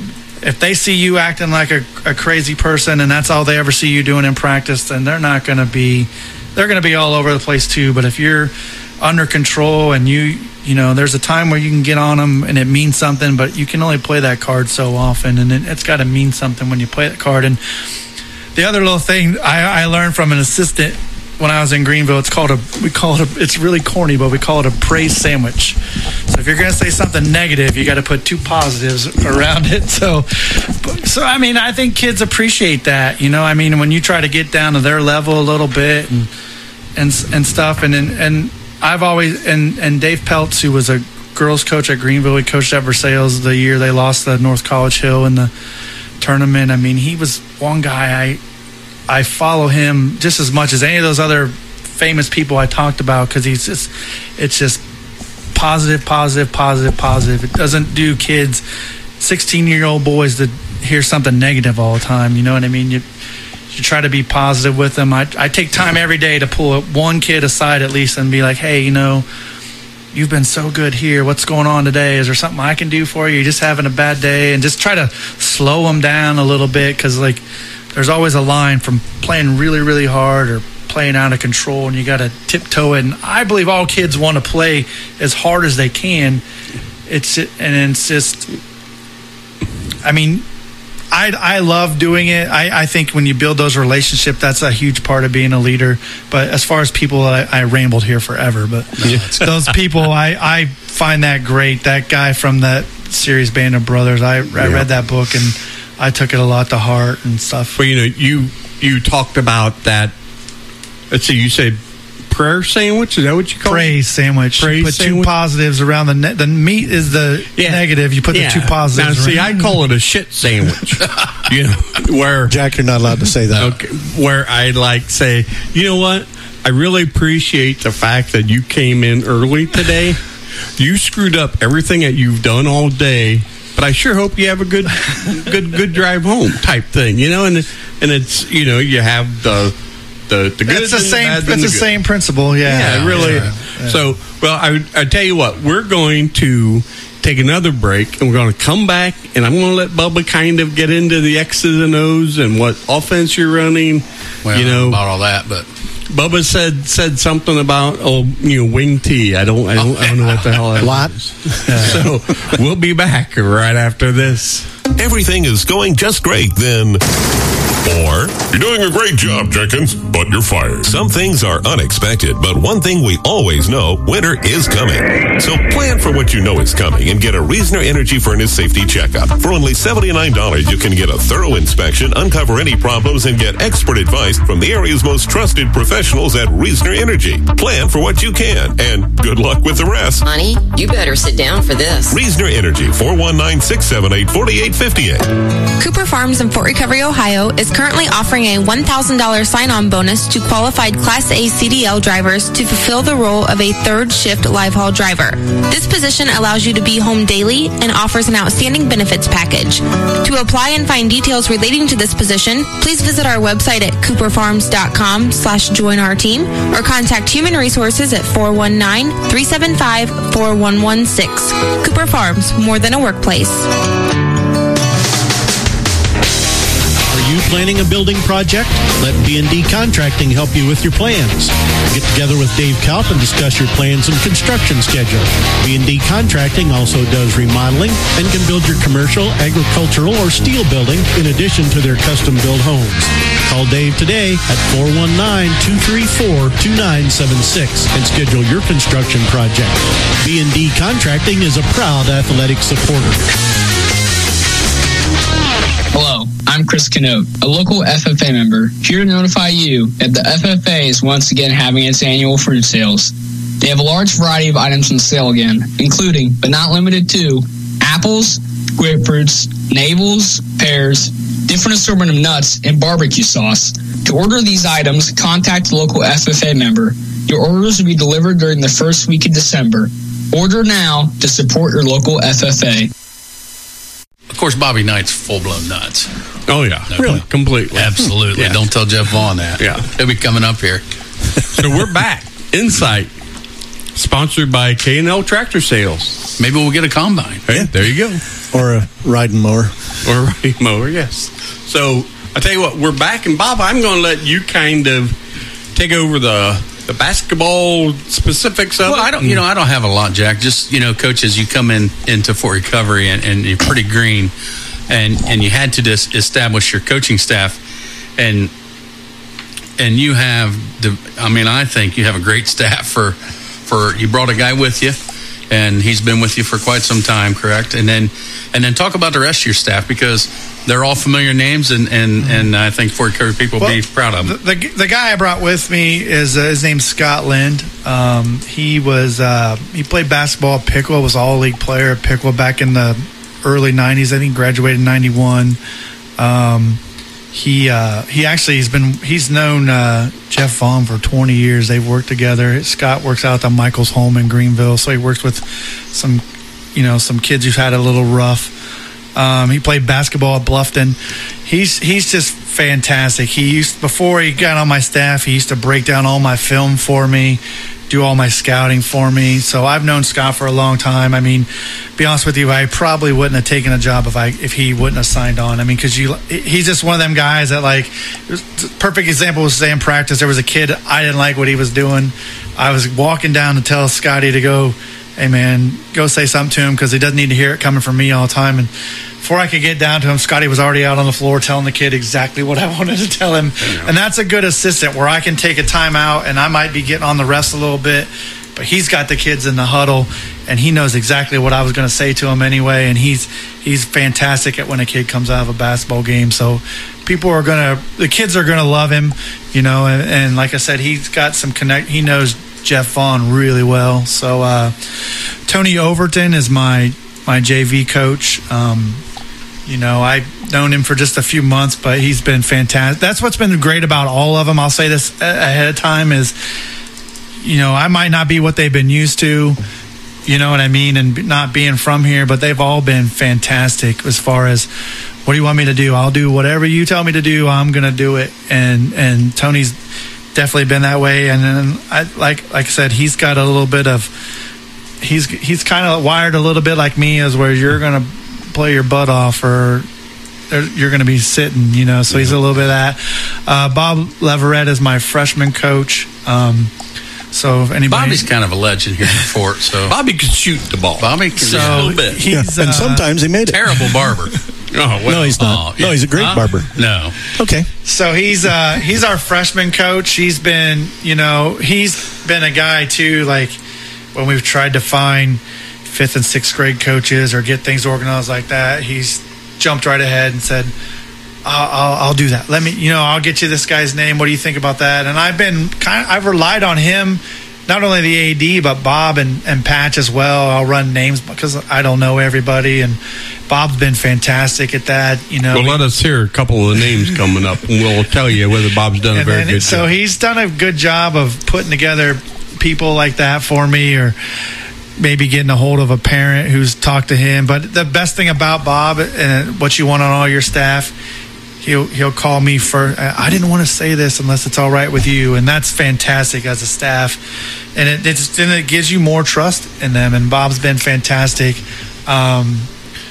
Speaker 5: if they see you acting like a, a crazy person and that's all they ever see you doing in practice, then they're not going to be – they're going to be all over the place too. But if you're under control and you – you know, there's a time where you can get on them and it means something, but you can only play that card so often, and it, it's got to mean something when you play that card. And the other little thing I, I learned from an assistant when I was in Greenville, it's called a – we call it a – it's really corny, but we call it a praise sandwich. So if you're going to say something negative, you got to put two positives around it. So, so I mean, I think kids appreciate that. You know, I mean, when you try to get down to their level a little bit and and and stuff, and and, and I've always and and Dave Peltz, who was a girls coach at Greenville, he coached at Versailles the year they lost the North College Hill in the tournament. I mean, he was one guy I I follow him just as much as any of those other famous people I talked about, because he's just it's just. Positive, positive, positive, positive. It doesn't do kids, sixteen-year-old boys that hear something negative all the time. You know what I mean? You you try to be positive with them. I, I take time every day to pull one kid aside at least and be like, hey, you know, you've been so good here. What's going on today? Is there something I can do for you? You're just having a bad day. And just try to slow them down a little bit, because, like, there's always a line from playing really, really hard or playing out of control, and you got to tiptoe it. And I believe all kids want to play as hard as they can. It's and it's just, I mean, I I, I love doing it. I, I think when you build those relationships, that's a huge part of being a leader. But as far as people, I, I rambled here forever. But no, those people, I, I find that great. That guy from that series, Band of Brothers, I, I yeah. read that book and I took it a lot to heart and stuff.
Speaker 2: Well, you know, you you talked about that. Let's see, you said prayer sandwich. Is that what you call
Speaker 5: praise
Speaker 2: it?
Speaker 5: Sandwich? Praise you put sandwich. Two positives around the ne- the meat is the yeah. negative. You put yeah. the two positives.
Speaker 2: Now, see, around. I call it a shit sandwich. You know, where
Speaker 3: Jack, you're not allowed to say that.
Speaker 2: Okay, where I like say, you know what? I really appreciate the fact that you came in early today. You screwed up everything that you've done all day. But I sure hope you have a good, good, good drive home type thing, you know. And and it's you know you have the the the good.
Speaker 5: It's the same. It's the, the same principle, yeah.
Speaker 2: Yeah, really.
Speaker 5: Yeah, yeah.
Speaker 2: So, well, I I tell you what, we're going to take another break, and we're going to come back, and I'm going to let Bubba kind of get into the X's and O's and what offense you're running.
Speaker 8: Well,
Speaker 2: you know
Speaker 8: about all that, but.
Speaker 2: Bubba said said something about oh you know wing T. I don't I don't, I don't know what the hell that
Speaker 3: what?
Speaker 2: is. So we'll be back right after this.
Speaker 14: Everything is going just great, then. Or, you're doing a great job, Jenkins, but you're fired. Some things are unexpected, but one thing we always know, winter is coming. So plan for what you know is coming and get a Reasoner Energy Furnace Safety Checkup. For only seventy-nine dollars, you can get a thorough inspection, uncover any problems, and get expert advice from the area's most trusted professionals at Reasoner Energy. Plan for what you can, and good luck with the rest.
Speaker 15: Honey, you better sit down for this.
Speaker 14: Reasoner Energy, four one nine, six seven eight, four eight five eight.
Speaker 16: Cooper Farms in Fort Recovery, Ohio is currently offering a one thousand dollars sign-on bonus to qualified Class A C D L drivers to fulfill the role of a third shift live haul driver. This position allows you to be home daily and offers an outstanding benefits package. To apply and find details relating to this position, please visit our website at cooperfarms.com slash join our team or contact Human Resources at four one nine, three seven five, four one one six. Cooper Farms, more than a workplace.
Speaker 3: Are you planning a building project? Let B and D Contracting help you with your plans. Get together with Dave Kalp and discuss your plans and construction schedule. B and D Contracting also does remodeling and can build your commercial, agricultural, or steel building in addition to their custom-built homes. Call Dave today at four one nine, two three four, two nine seven six and schedule your construction project. B and D Contracting is a proud athletic supporter.
Speaker 17: Hello, I'm Chris Canote, a local F F A member, here to notify you that the F F A is once again having its annual fruit sales. They have a large variety of items on sale again, including, but not limited to, apples, grapefruits, navels, pears, different assortment of nuts, and barbecue sauce. To order these items, contact the local F F A member. Your orders will be delivered during the first week of December. Order now to support your local F F A.
Speaker 8: Of course, Bobby Knight's full-blown nuts.
Speaker 2: Oh, yeah.
Speaker 8: No,
Speaker 2: really? Completely.
Speaker 8: Absolutely.
Speaker 2: Yeah.
Speaker 8: Don't tell Jeff Vaughn that.
Speaker 2: Yeah.
Speaker 8: He'll be coming up here.
Speaker 2: So we're back. Insight. Sponsored by K and L Tractor Sales.
Speaker 8: Maybe we'll get a combine.
Speaker 2: Hey, there you go.
Speaker 3: Or a riding mower.
Speaker 2: Or a riding mower, yes. So, I tell you what, we're back. And, Bob, I'm going to let you kind of take over the... the basketball specifics of
Speaker 8: well,
Speaker 2: it?
Speaker 8: I don't, you know, I don't have a lot, Jack. Just, you know, Coach, as you come in into Fort Recovery and, and you're pretty green, and and you had to just establish your coaching staff, and and you have the, I mean, I think you have a great staff for for you brought a guy with you, and he's been with you for quite some time, correct? And then and then talk about the rest of your staff, because they're all familiar names, and, and, mm-hmm. and I think Fort Recovery people will well, be proud of them.
Speaker 5: The, the, the guy I brought with me is uh, his name's Scott Lind. Um, he was uh, he played basketball at Piqua, was all league player at Piqua back in the early nineties. I think graduated in ninety-one. Um, he uh, he actually he's been he's known uh, Jeff Vaughn for twenty years. They've worked together. Scott works out at the Michael's home in Greenville, so he works with some you know some kids who've had a little rough. Um, he played basketball at Bluffton. He's he's just fantastic. He used before he got on my staff, he used to break down all my film for me, do all my scouting for me. So I've known Scott for a long time. I mean, be honest with you, I probably wouldn't have taken a job if I if he wouldn't have signed on. I mean, because you he's just one of them guys that, like, perfect example was today in practice. There was a kid, I didn't like what he was doing. I was walking down to tell Scotty to go hey man, go say something to him because he doesn't need to hear it coming from me all the time. And before I could get down to him, Scotty was already out on the floor telling the kid exactly what I wanted to tell him. And that's a good assistant where I can take a timeout and I might be getting on the refs a little bit, but he's got the kids in the huddle and he knows exactly what I was going to say to him anyway. And he's he's fantastic at when a kid comes out of a basketball game. So people are going to, the kids are going to love him, you know, and, and like I said, he's got some connect, he knows Jeff Vaughn really well. So uh, Tony Overton is my, my J V coach. Um, You know, I've known him for just a few months, but he's been fantastic. That's what's been great about all of them. I'll say this ahead of time is, you know, I might not be what they've been used to, you know what I mean, and not being from here, but they've all been fantastic as far as, what do you want me to do? I'll do whatever you tell me to do. I'm going to do it. And and Tony's definitely been that way. And then, I like like I said, he's got a little bit of, he's he's kind of wired a little bit like me, as where you're going to play your butt off or you're going to be sitting, you know, so he's a little bit of that. Uh, Bob Leverett is my freshman coach. Um, so if anybody,
Speaker 8: Bobby's kind of a legend here in Fort. So
Speaker 2: Bobby can shoot the ball.
Speaker 8: Bobby can
Speaker 2: so
Speaker 8: shoot a little bit.
Speaker 3: He's, yeah. And uh, sometimes he made it.
Speaker 8: Terrible barber.
Speaker 2: Oh, well.
Speaker 3: No, he's not.
Speaker 8: Oh, yeah.
Speaker 3: No, he's a great
Speaker 8: huh?
Speaker 3: barber.
Speaker 8: No.
Speaker 3: Okay.
Speaker 5: So he's uh, he's our freshman coach. He's been, you know, he's been a guy too, like when we've tried to find fifth and sixth grade coaches or get things organized like that, he's jumped right ahead and said, I'll, I'll, I'll do that. Let me, you know, I'll get you this guy's name. What do you think about that? And I've been kind of, I've relied on him, not only the A D, but Bob and, and Patch as well. I'll run names because I don't know everybody. And Bob's been fantastic at that, you know.
Speaker 2: Well, let us hear a couple of the names coming up and we'll tell you whether Bob's done a very
Speaker 5: then,
Speaker 2: good
Speaker 5: so
Speaker 2: job.
Speaker 5: So he's done a good job of putting together people like that for me, or maybe getting a hold of a parent who's talked to him. But the best thing about Bob and what you want on all your staff, he'll he'll call me for, I didn't want to say this unless it's all right with you. And that's fantastic as a staff. And it, it's, and it gives you more trust in them. And Bob's been fantastic. Um,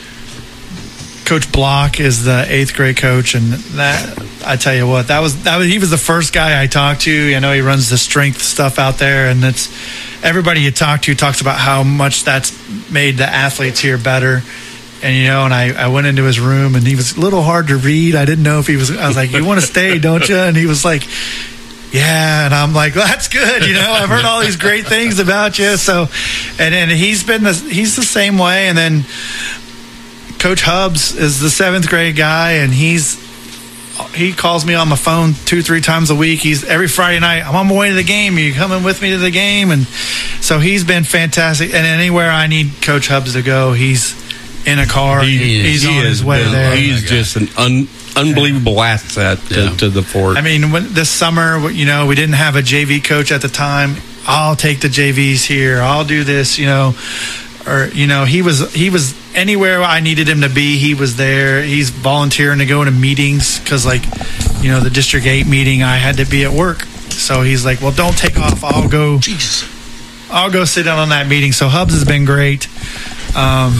Speaker 5: Coach Block is the eighth grade coach, and that, I tell you what, that was that was he was the first guy I talked to. I know he runs the strength stuff out there, and it's everybody you talk to talks about how much that's made the athletes here better. And you know, and I, I went into his room, and he was a little hard to read. I didn't know if he was. I was like, "You want to stay, don't you?" And he was like, "Yeah." And I'm like, well, "That's good." You know, I've heard all these great things about you. So, and and he's been the, he's the same way. And then Coach Hubbs is the seventh grade guy, and he's he calls me on my phone two, three times a week. He's every Friday night, I'm on my way to the game. Are you coming with me to the game? And so he's been fantastic. And anywhere I need Coach Hubbs to go, he's in a car.
Speaker 2: He,
Speaker 5: he's
Speaker 2: he
Speaker 5: on his way
Speaker 2: been,
Speaker 5: there.
Speaker 2: He's just an un, unbelievable asset to,
Speaker 8: Yeah.
Speaker 2: to the Fort.
Speaker 5: I mean, when, this summer, you know, we didn't have a J V coach at the time. I'll take the J Vs here. I'll do this, you know. Or, you know, he was he was anywhere I needed him to be, he was there. He's volunteering to go to meetings because, like, you know, the District eight meeting, I had to be at work. So he's like, well, don't take off. I'll go. Jesus. I'll go sit down on that meeting. So Hubbs has been great. Um,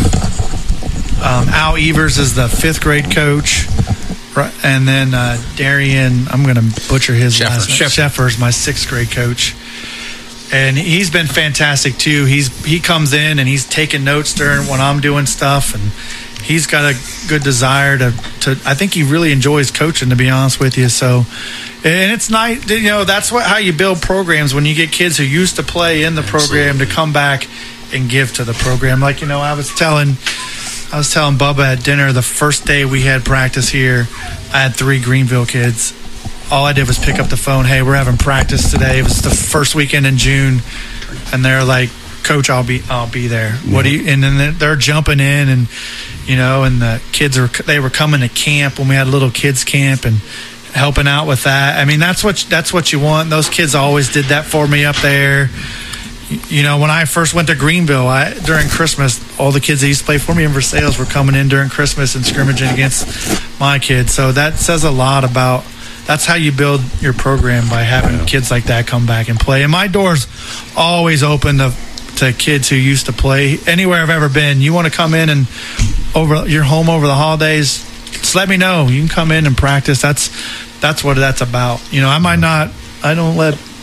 Speaker 5: um, Al Evers is the fifth grade coach. Right, and then uh, Darian, I'm going to butcher his
Speaker 8: Sheffer.
Speaker 5: last name.
Speaker 8: Sheffer.
Speaker 5: Sheffer's my sixth grade coach. And he's been fantastic too. He's he comes in and he's taking notes during when I'm doing stuff, and he's got a good desire to, to I think he really enjoys coaching, to be honest with you. So, and it's nice, you know, that's what how you build programs, when you get kids who used to play in the program Absolutely. to come back and give to the program. Like, you know, I was telling I was telling Bubba at dinner the first day we had practice here, I had three Greenville kids. All I did was pick up the phone. Hey, we're having practice today. It was the first weekend in June, and they're like, "Coach, I'll be, I'll be there." Mm-hmm. What do you? And then they're, they're jumping in, and you know, and the kids are they were coming to camp when we had a little kids camp and helping out with that. I mean, that's what that's what you want. Those kids always did that for me up there. You know, when I first went to Greenville, I, during Christmas, all the kids that used to play for me in Versailles were coming in during Christmas and scrimmaging against my kids. So that says a lot about. That's how you build your program, by having yeah. kids like that come back and play. And my door's always open to to kids who used to play anywhere I've ever been. You want to come in and over you're home over the holidays, just let me know. You can come in and practice. That's that's what that's about. You know, I might not. I don't let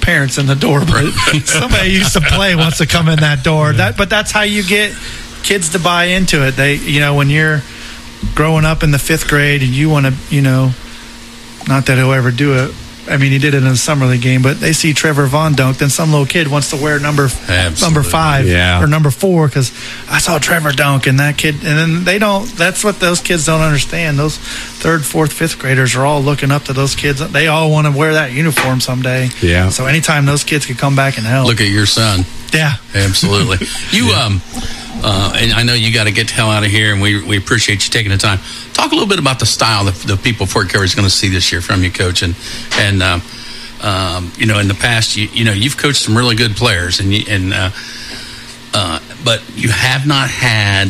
Speaker 5: parents in the door, but somebody used to play wants to come in that door. That, but that's how you get kids to buy into it. They, you know, when you're growing up in the fifth grade and you want to, you know, not that he'll ever do it. I mean, he did it in a summer league game, but they see Trevor Vaughn dunk, then some little kid wants to wear number
Speaker 8: Absolutely.
Speaker 5: number five
Speaker 2: Yeah.
Speaker 5: or number four because I saw Trevor dunk and that kid. And then they don't. That's what those kids don't understand. Those third, fourth, fifth graders are all looking up to those kids. They all want to wear that uniform someday.
Speaker 2: Yeah.
Speaker 5: So anytime those kids could come back and help.
Speaker 8: Look at your son.
Speaker 5: Yeah.
Speaker 8: Absolutely. You um, uh, and I know you got to get the hell out of here, and we we appreciate you taking the time. Talk a little bit about the style that the people Fort Recovery is going to see this year from you, Coach, and and. Um, Um, you know, in the past, you, you know, you've coached some really good players, and you, and uh, uh, but you have not had.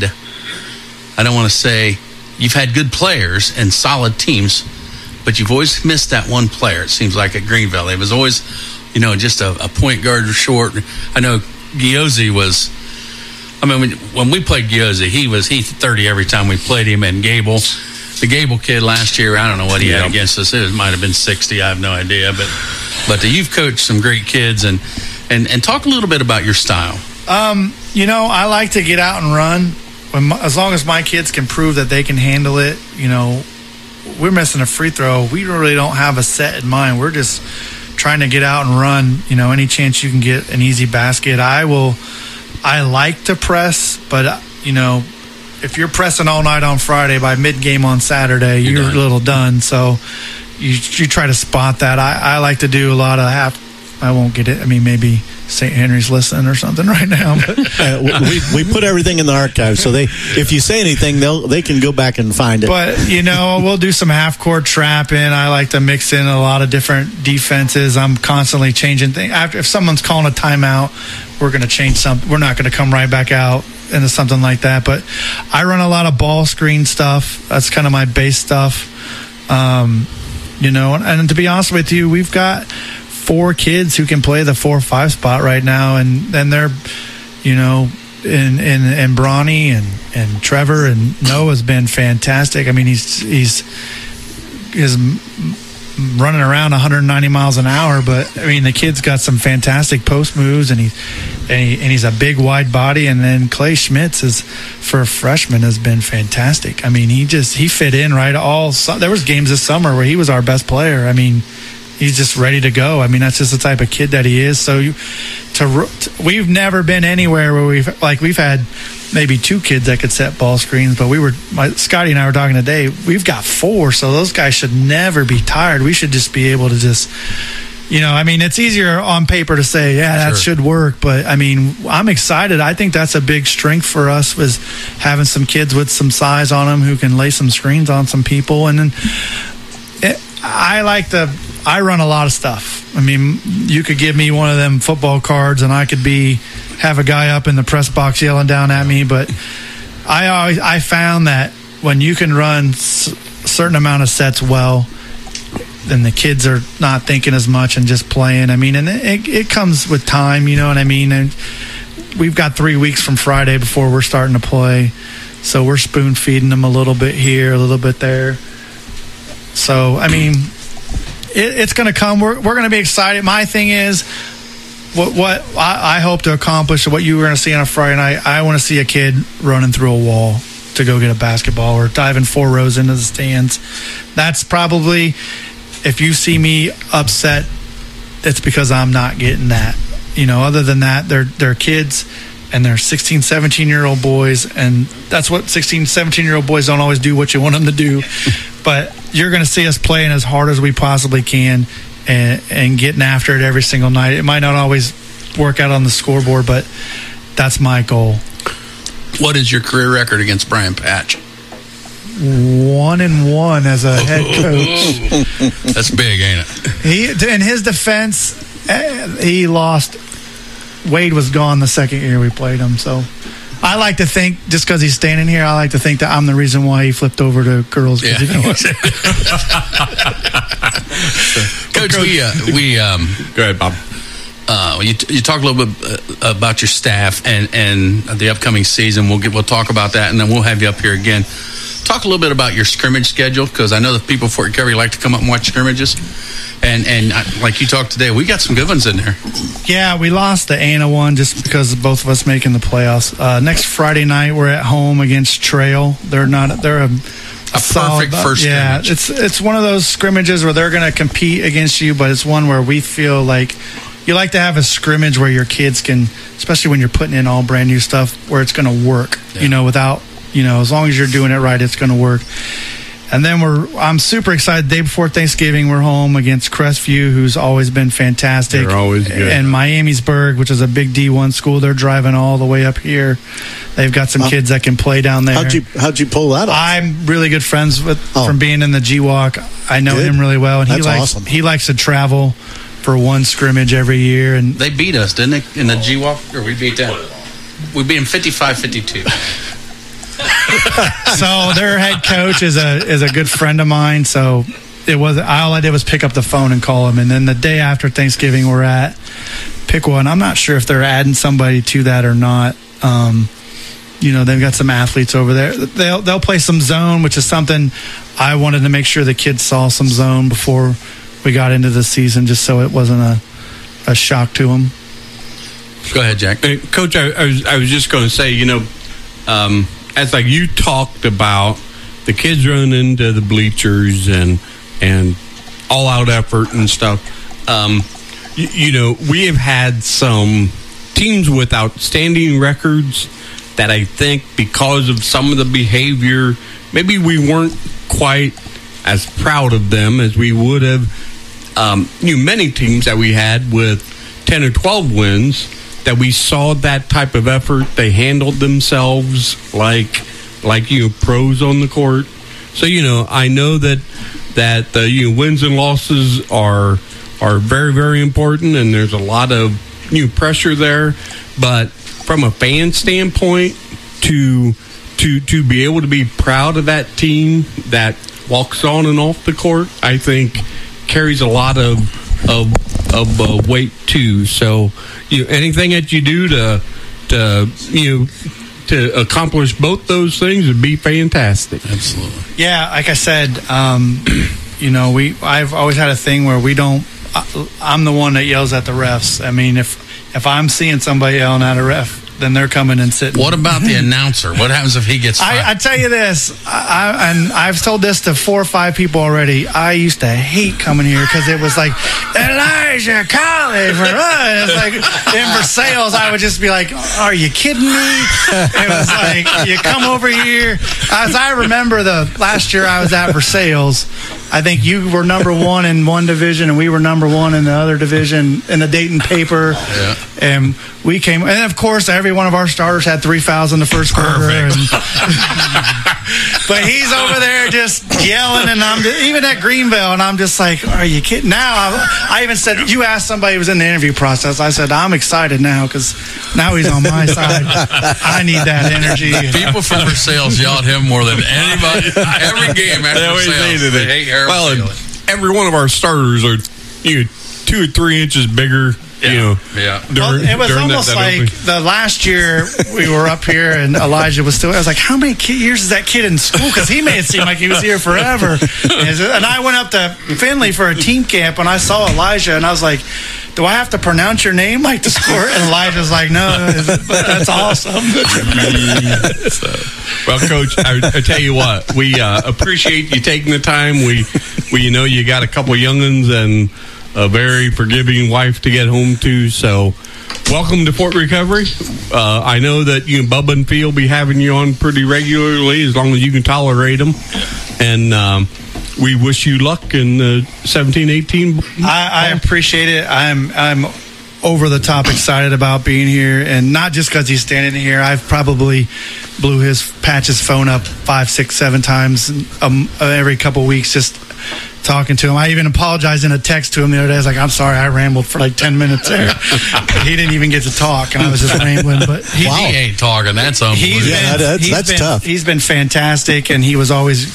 Speaker 8: I don't want to say you've had good players and solid teams, but you've always missed that one player. It seems like at Greenville, it was always, you know, just a, a point guard or short. I know Giozzi was. I mean, when, when we played Giozzi, he was he thirty every time we played him, and Gable. The Gable kid last year, I don't know what he
Speaker 2: yep.
Speaker 8: had against us. It might have been sixty. I have no idea. But but you've coached some great kids. And, and, and talk a little bit about your style.
Speaker 5: Um, you know, I like to get out and run. When my, as long as my kids can prove that they can handle it, you know, we're missing a free throw. We really don't have a set in mind. We're just trying to get out and run. You know, any chance you can get an easy basket. I will – I like to press, but, you know – if you're pressing all night on Friday, by mid-game on Saturday, you're, you're a little done. So you you try to spot that. I, I like to do a lot of half. I won't get it. I mean, maybe Saint Henry's listening or something right now. But.
Speaker 3: uh, we we put everything in the archive, so they if you say anything, they'll they can go back and find it.
Speaker 5: But you know, we'll do some half-court trapping. I like to mix in a lot of different defenses. I'm constantly changing things. After if someone's calling a timeout, we're going to change something. We're not going to come right back out into something like that. But I run a lot of ball screen stuff. That's kind of my base stuff. Um, you know, and, and to be honest with you, we've got four kids who can play the four or five spot right now, and then they're, you know, and and and Bronny and and Trevor and Noah's been fantastic. I mean, he's he's is running around one hundred ninety miles an hour, but I mean, the kid's got some fantastic post moves, and he's and, he, and he's a big wide body. And then Clay Schmitz is, for a freshman, has been fantastic. I mean, he just he fit in right all. There was games this summer where he was our best player. I mean, he's just ready to go. I mean, that's just the type of kid that he is. So you, to, to we've never been anywhere where we've like we've had maybe two kids that could set ball screens, but we were my, Scotty and I were talking today. We've got four, so those guys should never be tired. We should just be able to just, you know, I mean, it's easier on paper to say, yeah, that sure. should work, but I mean, I'm excited. I think that's a big strength for us, was having some kids with some size on them who can lay some screens on some people, and then it, I like to. I run a lot of stuff. I mean, you could give me one of them football cards and I could be have a guy up in the press box yelling down at me. But I always I found that when you can run a certain amount of sets well, then the kids are not thinking as much and just playing. I mean, and it, it comes with time, you know what I mean? And we've got three weeks from Friday before we're starting to play. So we're spoon feeding them a little bit here, a little bit there. So, I mean... It, it's going to come. We're, we're going to be excited. My thing is, what what I, I hope to accomplish, what you were going to see on a Friday night, I want to see a kid running through a wall to go get a basketball or diving four rows into the stands. That's probably, if you see me upset, it's because I'm not getting that. You know, other than that, they're, they're kids and they're sixteen, seventeen-year-old boys, and that's what sixteen, seventeen-year-old boys don't always do what you want them to do. But you're going to see us playing as hard as we possibly can and, and getting after it every single night. It might not always work out on the scoreboard, but that's my goal.
Speaker 8: What is your career record against Brian Patch?
Speaker 5: One and one as a head coach.
Speaker 8: That's big, ain't it?
Speaker 5: He, in his defense, he lost. Wade was gone the second year we played him, so... I like to think, just because he's standing here, I like to think that I'm the reason why he flipped over to girls.
Speaker 8: Yeah.
Speaker 5: You know
Speaker 8: Coach, Coach, we, uh, we um,
Speaker 2: go ahead, Bob.
Speaker 8: Uh, you, you talk a little bit uh, about your staff and, and the upcoming season. We'll get we'll talk about that, and then we'll have you up here again. talk a little bit about your scrimmage schedule, because I know the people for Recovery like to come up and watch scrimmages. And, and I, like you talked today, we got some good ones in there.
Speaker 5: Yeah, we lost the Anna one just because of both of us making the playoffs. Uh, next Friday night, we're at home against Trail. They're not. They're a,
Speaker 8: a perfect first
Speaker 5: yeah,
Speaker 8: scrimmage.
Speaker 5: it's it's one of those scrimmages where they're going to compete against you, but it's one where we feel like you like to have a scrimmage where your kids can, especially when you're putting in all brand new stuff, where it's going to work. Yeah. You know, without you know, as long as you're doing it right, it's going to work. And then we're, I'm super excited. The day before Thanksgiving, we're home against Crestview, who's always been fantastic.
Speaker 2: They're always good.
Speaker 5: And Miamisburg, which is a big D one school. They're driving all the way up here. They've got some uh, kids that can play down there.
Speaker 3: How'd you How'd you pull that off?
Speaker 5: I'm really good friends with
Speaker 3: oh.
Speaker 5: from being in the G WAC. I know good. him really well, and
Speaker 3: That's
Speaker 5: he likes
Speaker 3: awesome.
Speaker 5: he likes to travel for one scrimmage every year. And
Speaker 8: they beat us, didn't they, in the G WAC? Or we beat them? We beat them fifty-five fifty-two.
Speaker 5: So their head coach is a is a good friend of mine. So it was all I did was pick up the phone and call him. And then the day after Thanksgiving, we're at Piqua. I'm not sure if they're adding somebody to that or not. Um, you know, they've got some athletes over there. They'll they'll play some zone, which is something I wanted to make sure the kids saw some zone before we got into the season, just so it wasn't a a shock to them.
Speaker 8: Go ahead, Jack.
Speaker 2: Hey, Coach, I, I was I was just going to say, you know. Um, As like you talked about the kids running into the bleachers and and all out effort and stuff, um, you, you know, we have had some teams with outstanding records that I think because of some of the behavior, maybe we weren't quite as proud of them as we would have. Um, you know, many teams that we had with ten or twelve wins, that we saw that type of effort. They handled themselves like, like you know, pros on the court. So, you know, I know that that the you know, wins and losses are are very, very important, and there's a lot of you know, pressure there. But from a fan standpoint, to to to be able to be proud of that team that walks on and off the court, I think carries a lot of of of uh, weight too. So, you know, anything that you do to to you know to accomplish both those things would be fantastic.
Speaker 8: Absolutely.
Speaker 5: Yeah, like I said, um, you know, we I've always had a thing where we don't. I, I'm the one that yells at the refs. I mean, if if I'm seeing somebody yelling at a ref, then they're coming and sitting.
Speaker 8: What about the announcer? What happens if he gets fired?
Speaker 5: I, I tell you this, I, I, and I've told this to four or five people already. I used to hate coming here because it was like, Elijah College for us. It's like, in Versailles, I would just be like, are you kidding me? It was like, you come over here. As I remember the last year I was at Versailles, I think you were number one in one division and we were number one in the other division in the Dayton paper.
Speaker 8: Yeah.
Speaker 5: And we came, and of course, every one of our starters had three fouls in the first quarter. And, but he's over there just yelling, and I'm just, even at Greenville, and I'm just like, are you kidding? Now, I, I even said, you asked somebody who was in the interview process. I said, I'm excited now because now he's on my side. I need that energy.
Speaker 8: People from Versailles yell at him more than anybody. Every game after Versailles, they hate Harold.
Speaker 2: Well, and every one of our starters are you know, two or three inches bigger.
Speaker 8: Yeah.
Speaker 2: You know,
Speaker 8: yeah.
Speaker 2: During,
Speaker 5: well, it was almost
Speaker 2: that, that
Speaker 5: like the last year we were up here and Elijah was still. I was like, how many years is that kid in school? Because he made it seem like he was here forever. And I went up to Findlay for a team camp and I saw Elijah and I was like, do I have to pronounce your name like the score? And Elijah's like, no, that's awesome.
Speaker 2: So, well, Coach, I, I tell you what, we uh, appreciate you taking the time. We, we, you know, you got a couple youngins and a very forgiving wife to get home to. So, welcome to Fort Recovery. Uh, I know that you and Bubba and Phil will be having you on pretty regularly as long as you can tolerate them. And um, we wish you luck in the seventeen eighteen.
Speaker 5: I, I appreciate it. I'm I'm over the top excited about being here, and not just because he's standing here. I've probably blew his Patch's phone up five, six, seven times um, every couple of weeks just talking to him. I even apologized in a text to him the other day. I was like, I'm sorry, I rambled for like ten minutes there. He didn't even get to talk, and I was just rambling. But he,
Speaker 8: wow. he ain't talking. That's unbelievable.
Speaker 5: He's
Speaker 3: yeah,
Speaker 5: been,
Speaker 3: that's,
Speaker 5: he's
Speaker 3: that's
Speaker 5: been,
Speaker 3: tough.
Speaker 5: He's been fantastic, and he was always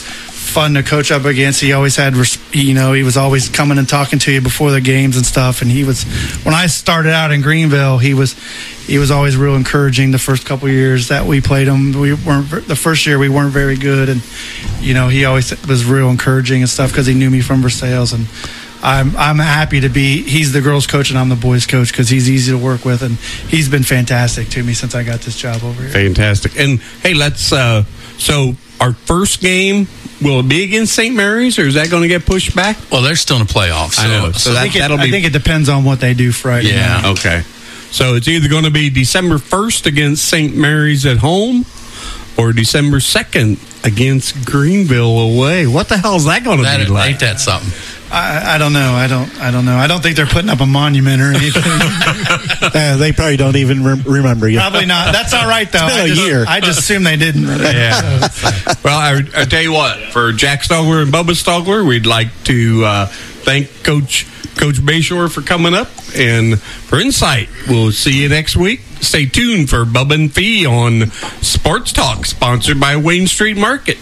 Speaker 5: fun to coach up against. He always had, you know, he was always coming and talking to you before the games and stuff. And he was, when I started out in Greenville, he was, he was always real encouraging the first couple of years that we played him. We weren't, the first year we weren't very good. And, you know, he always was real encouraging and stuff because he knew me from Versailles. And I'm I'm happy to be, he's the girls coach and I'm the boys coach because he's easy to work with. And he's been fantastic to me since I got this job over here.
Speaker 2: Fantastic. And, hey, let's, uh, so our first game, will it be against Saint Mary's, or is that going to get pushed back?
Speaker 8: Well, they're still in the playoffs. So,
Speaker 2: I know. So,
Speaker 5: So
Speaker 2: that,
Speaker 5: I, think it,
Speaker 2: that'll be.
Speaker 5: I think it depends on what they do Friday
Speaker 8: Yeah.
Speaker 5: night.
Speaker 2: Okay. So it's either going to be December first against Saint Mary's at home or December second against Greenville away. What the hell is that going to
Speaker 8: that,
Speaker 2: be like?
Speaker 8: ain't that something?
Speaker 5: I, I don't know. I don't. I don't know. I don't think they're putting up a monument or anything.
Speaker 3: Uh, they probably don't even rem- remember you.
Speaker 5: Probably not. That's all right, though.
Speaker 3: It's been
Speaker 5: I
Speaker 3: a
Speaker 5: just,
Speaker 3: year.
Speaker 5: I just assume they didn't.
Speaker 2: Yeah. Well, I, I tell you what, for Jack Stogler and Bubba Stogler, we'd like to uh, thank Coach Coach Bayshore for coming up and for insight. We'll see you next week. Stay tuned for Bubba and Fee on Sports Talk, sponsored by Wayne Street Market.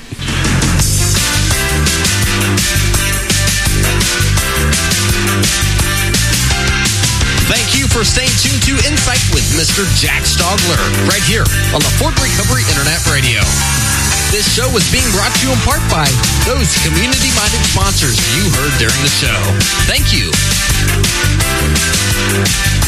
Speaker 1: Thank you for staying tuned to Insight with Mister Jack Stogler, right here on the Fort Recovery Internet Radio. This show was being brought to you in part by those community-minded sponsors you heard during the show. Thank you.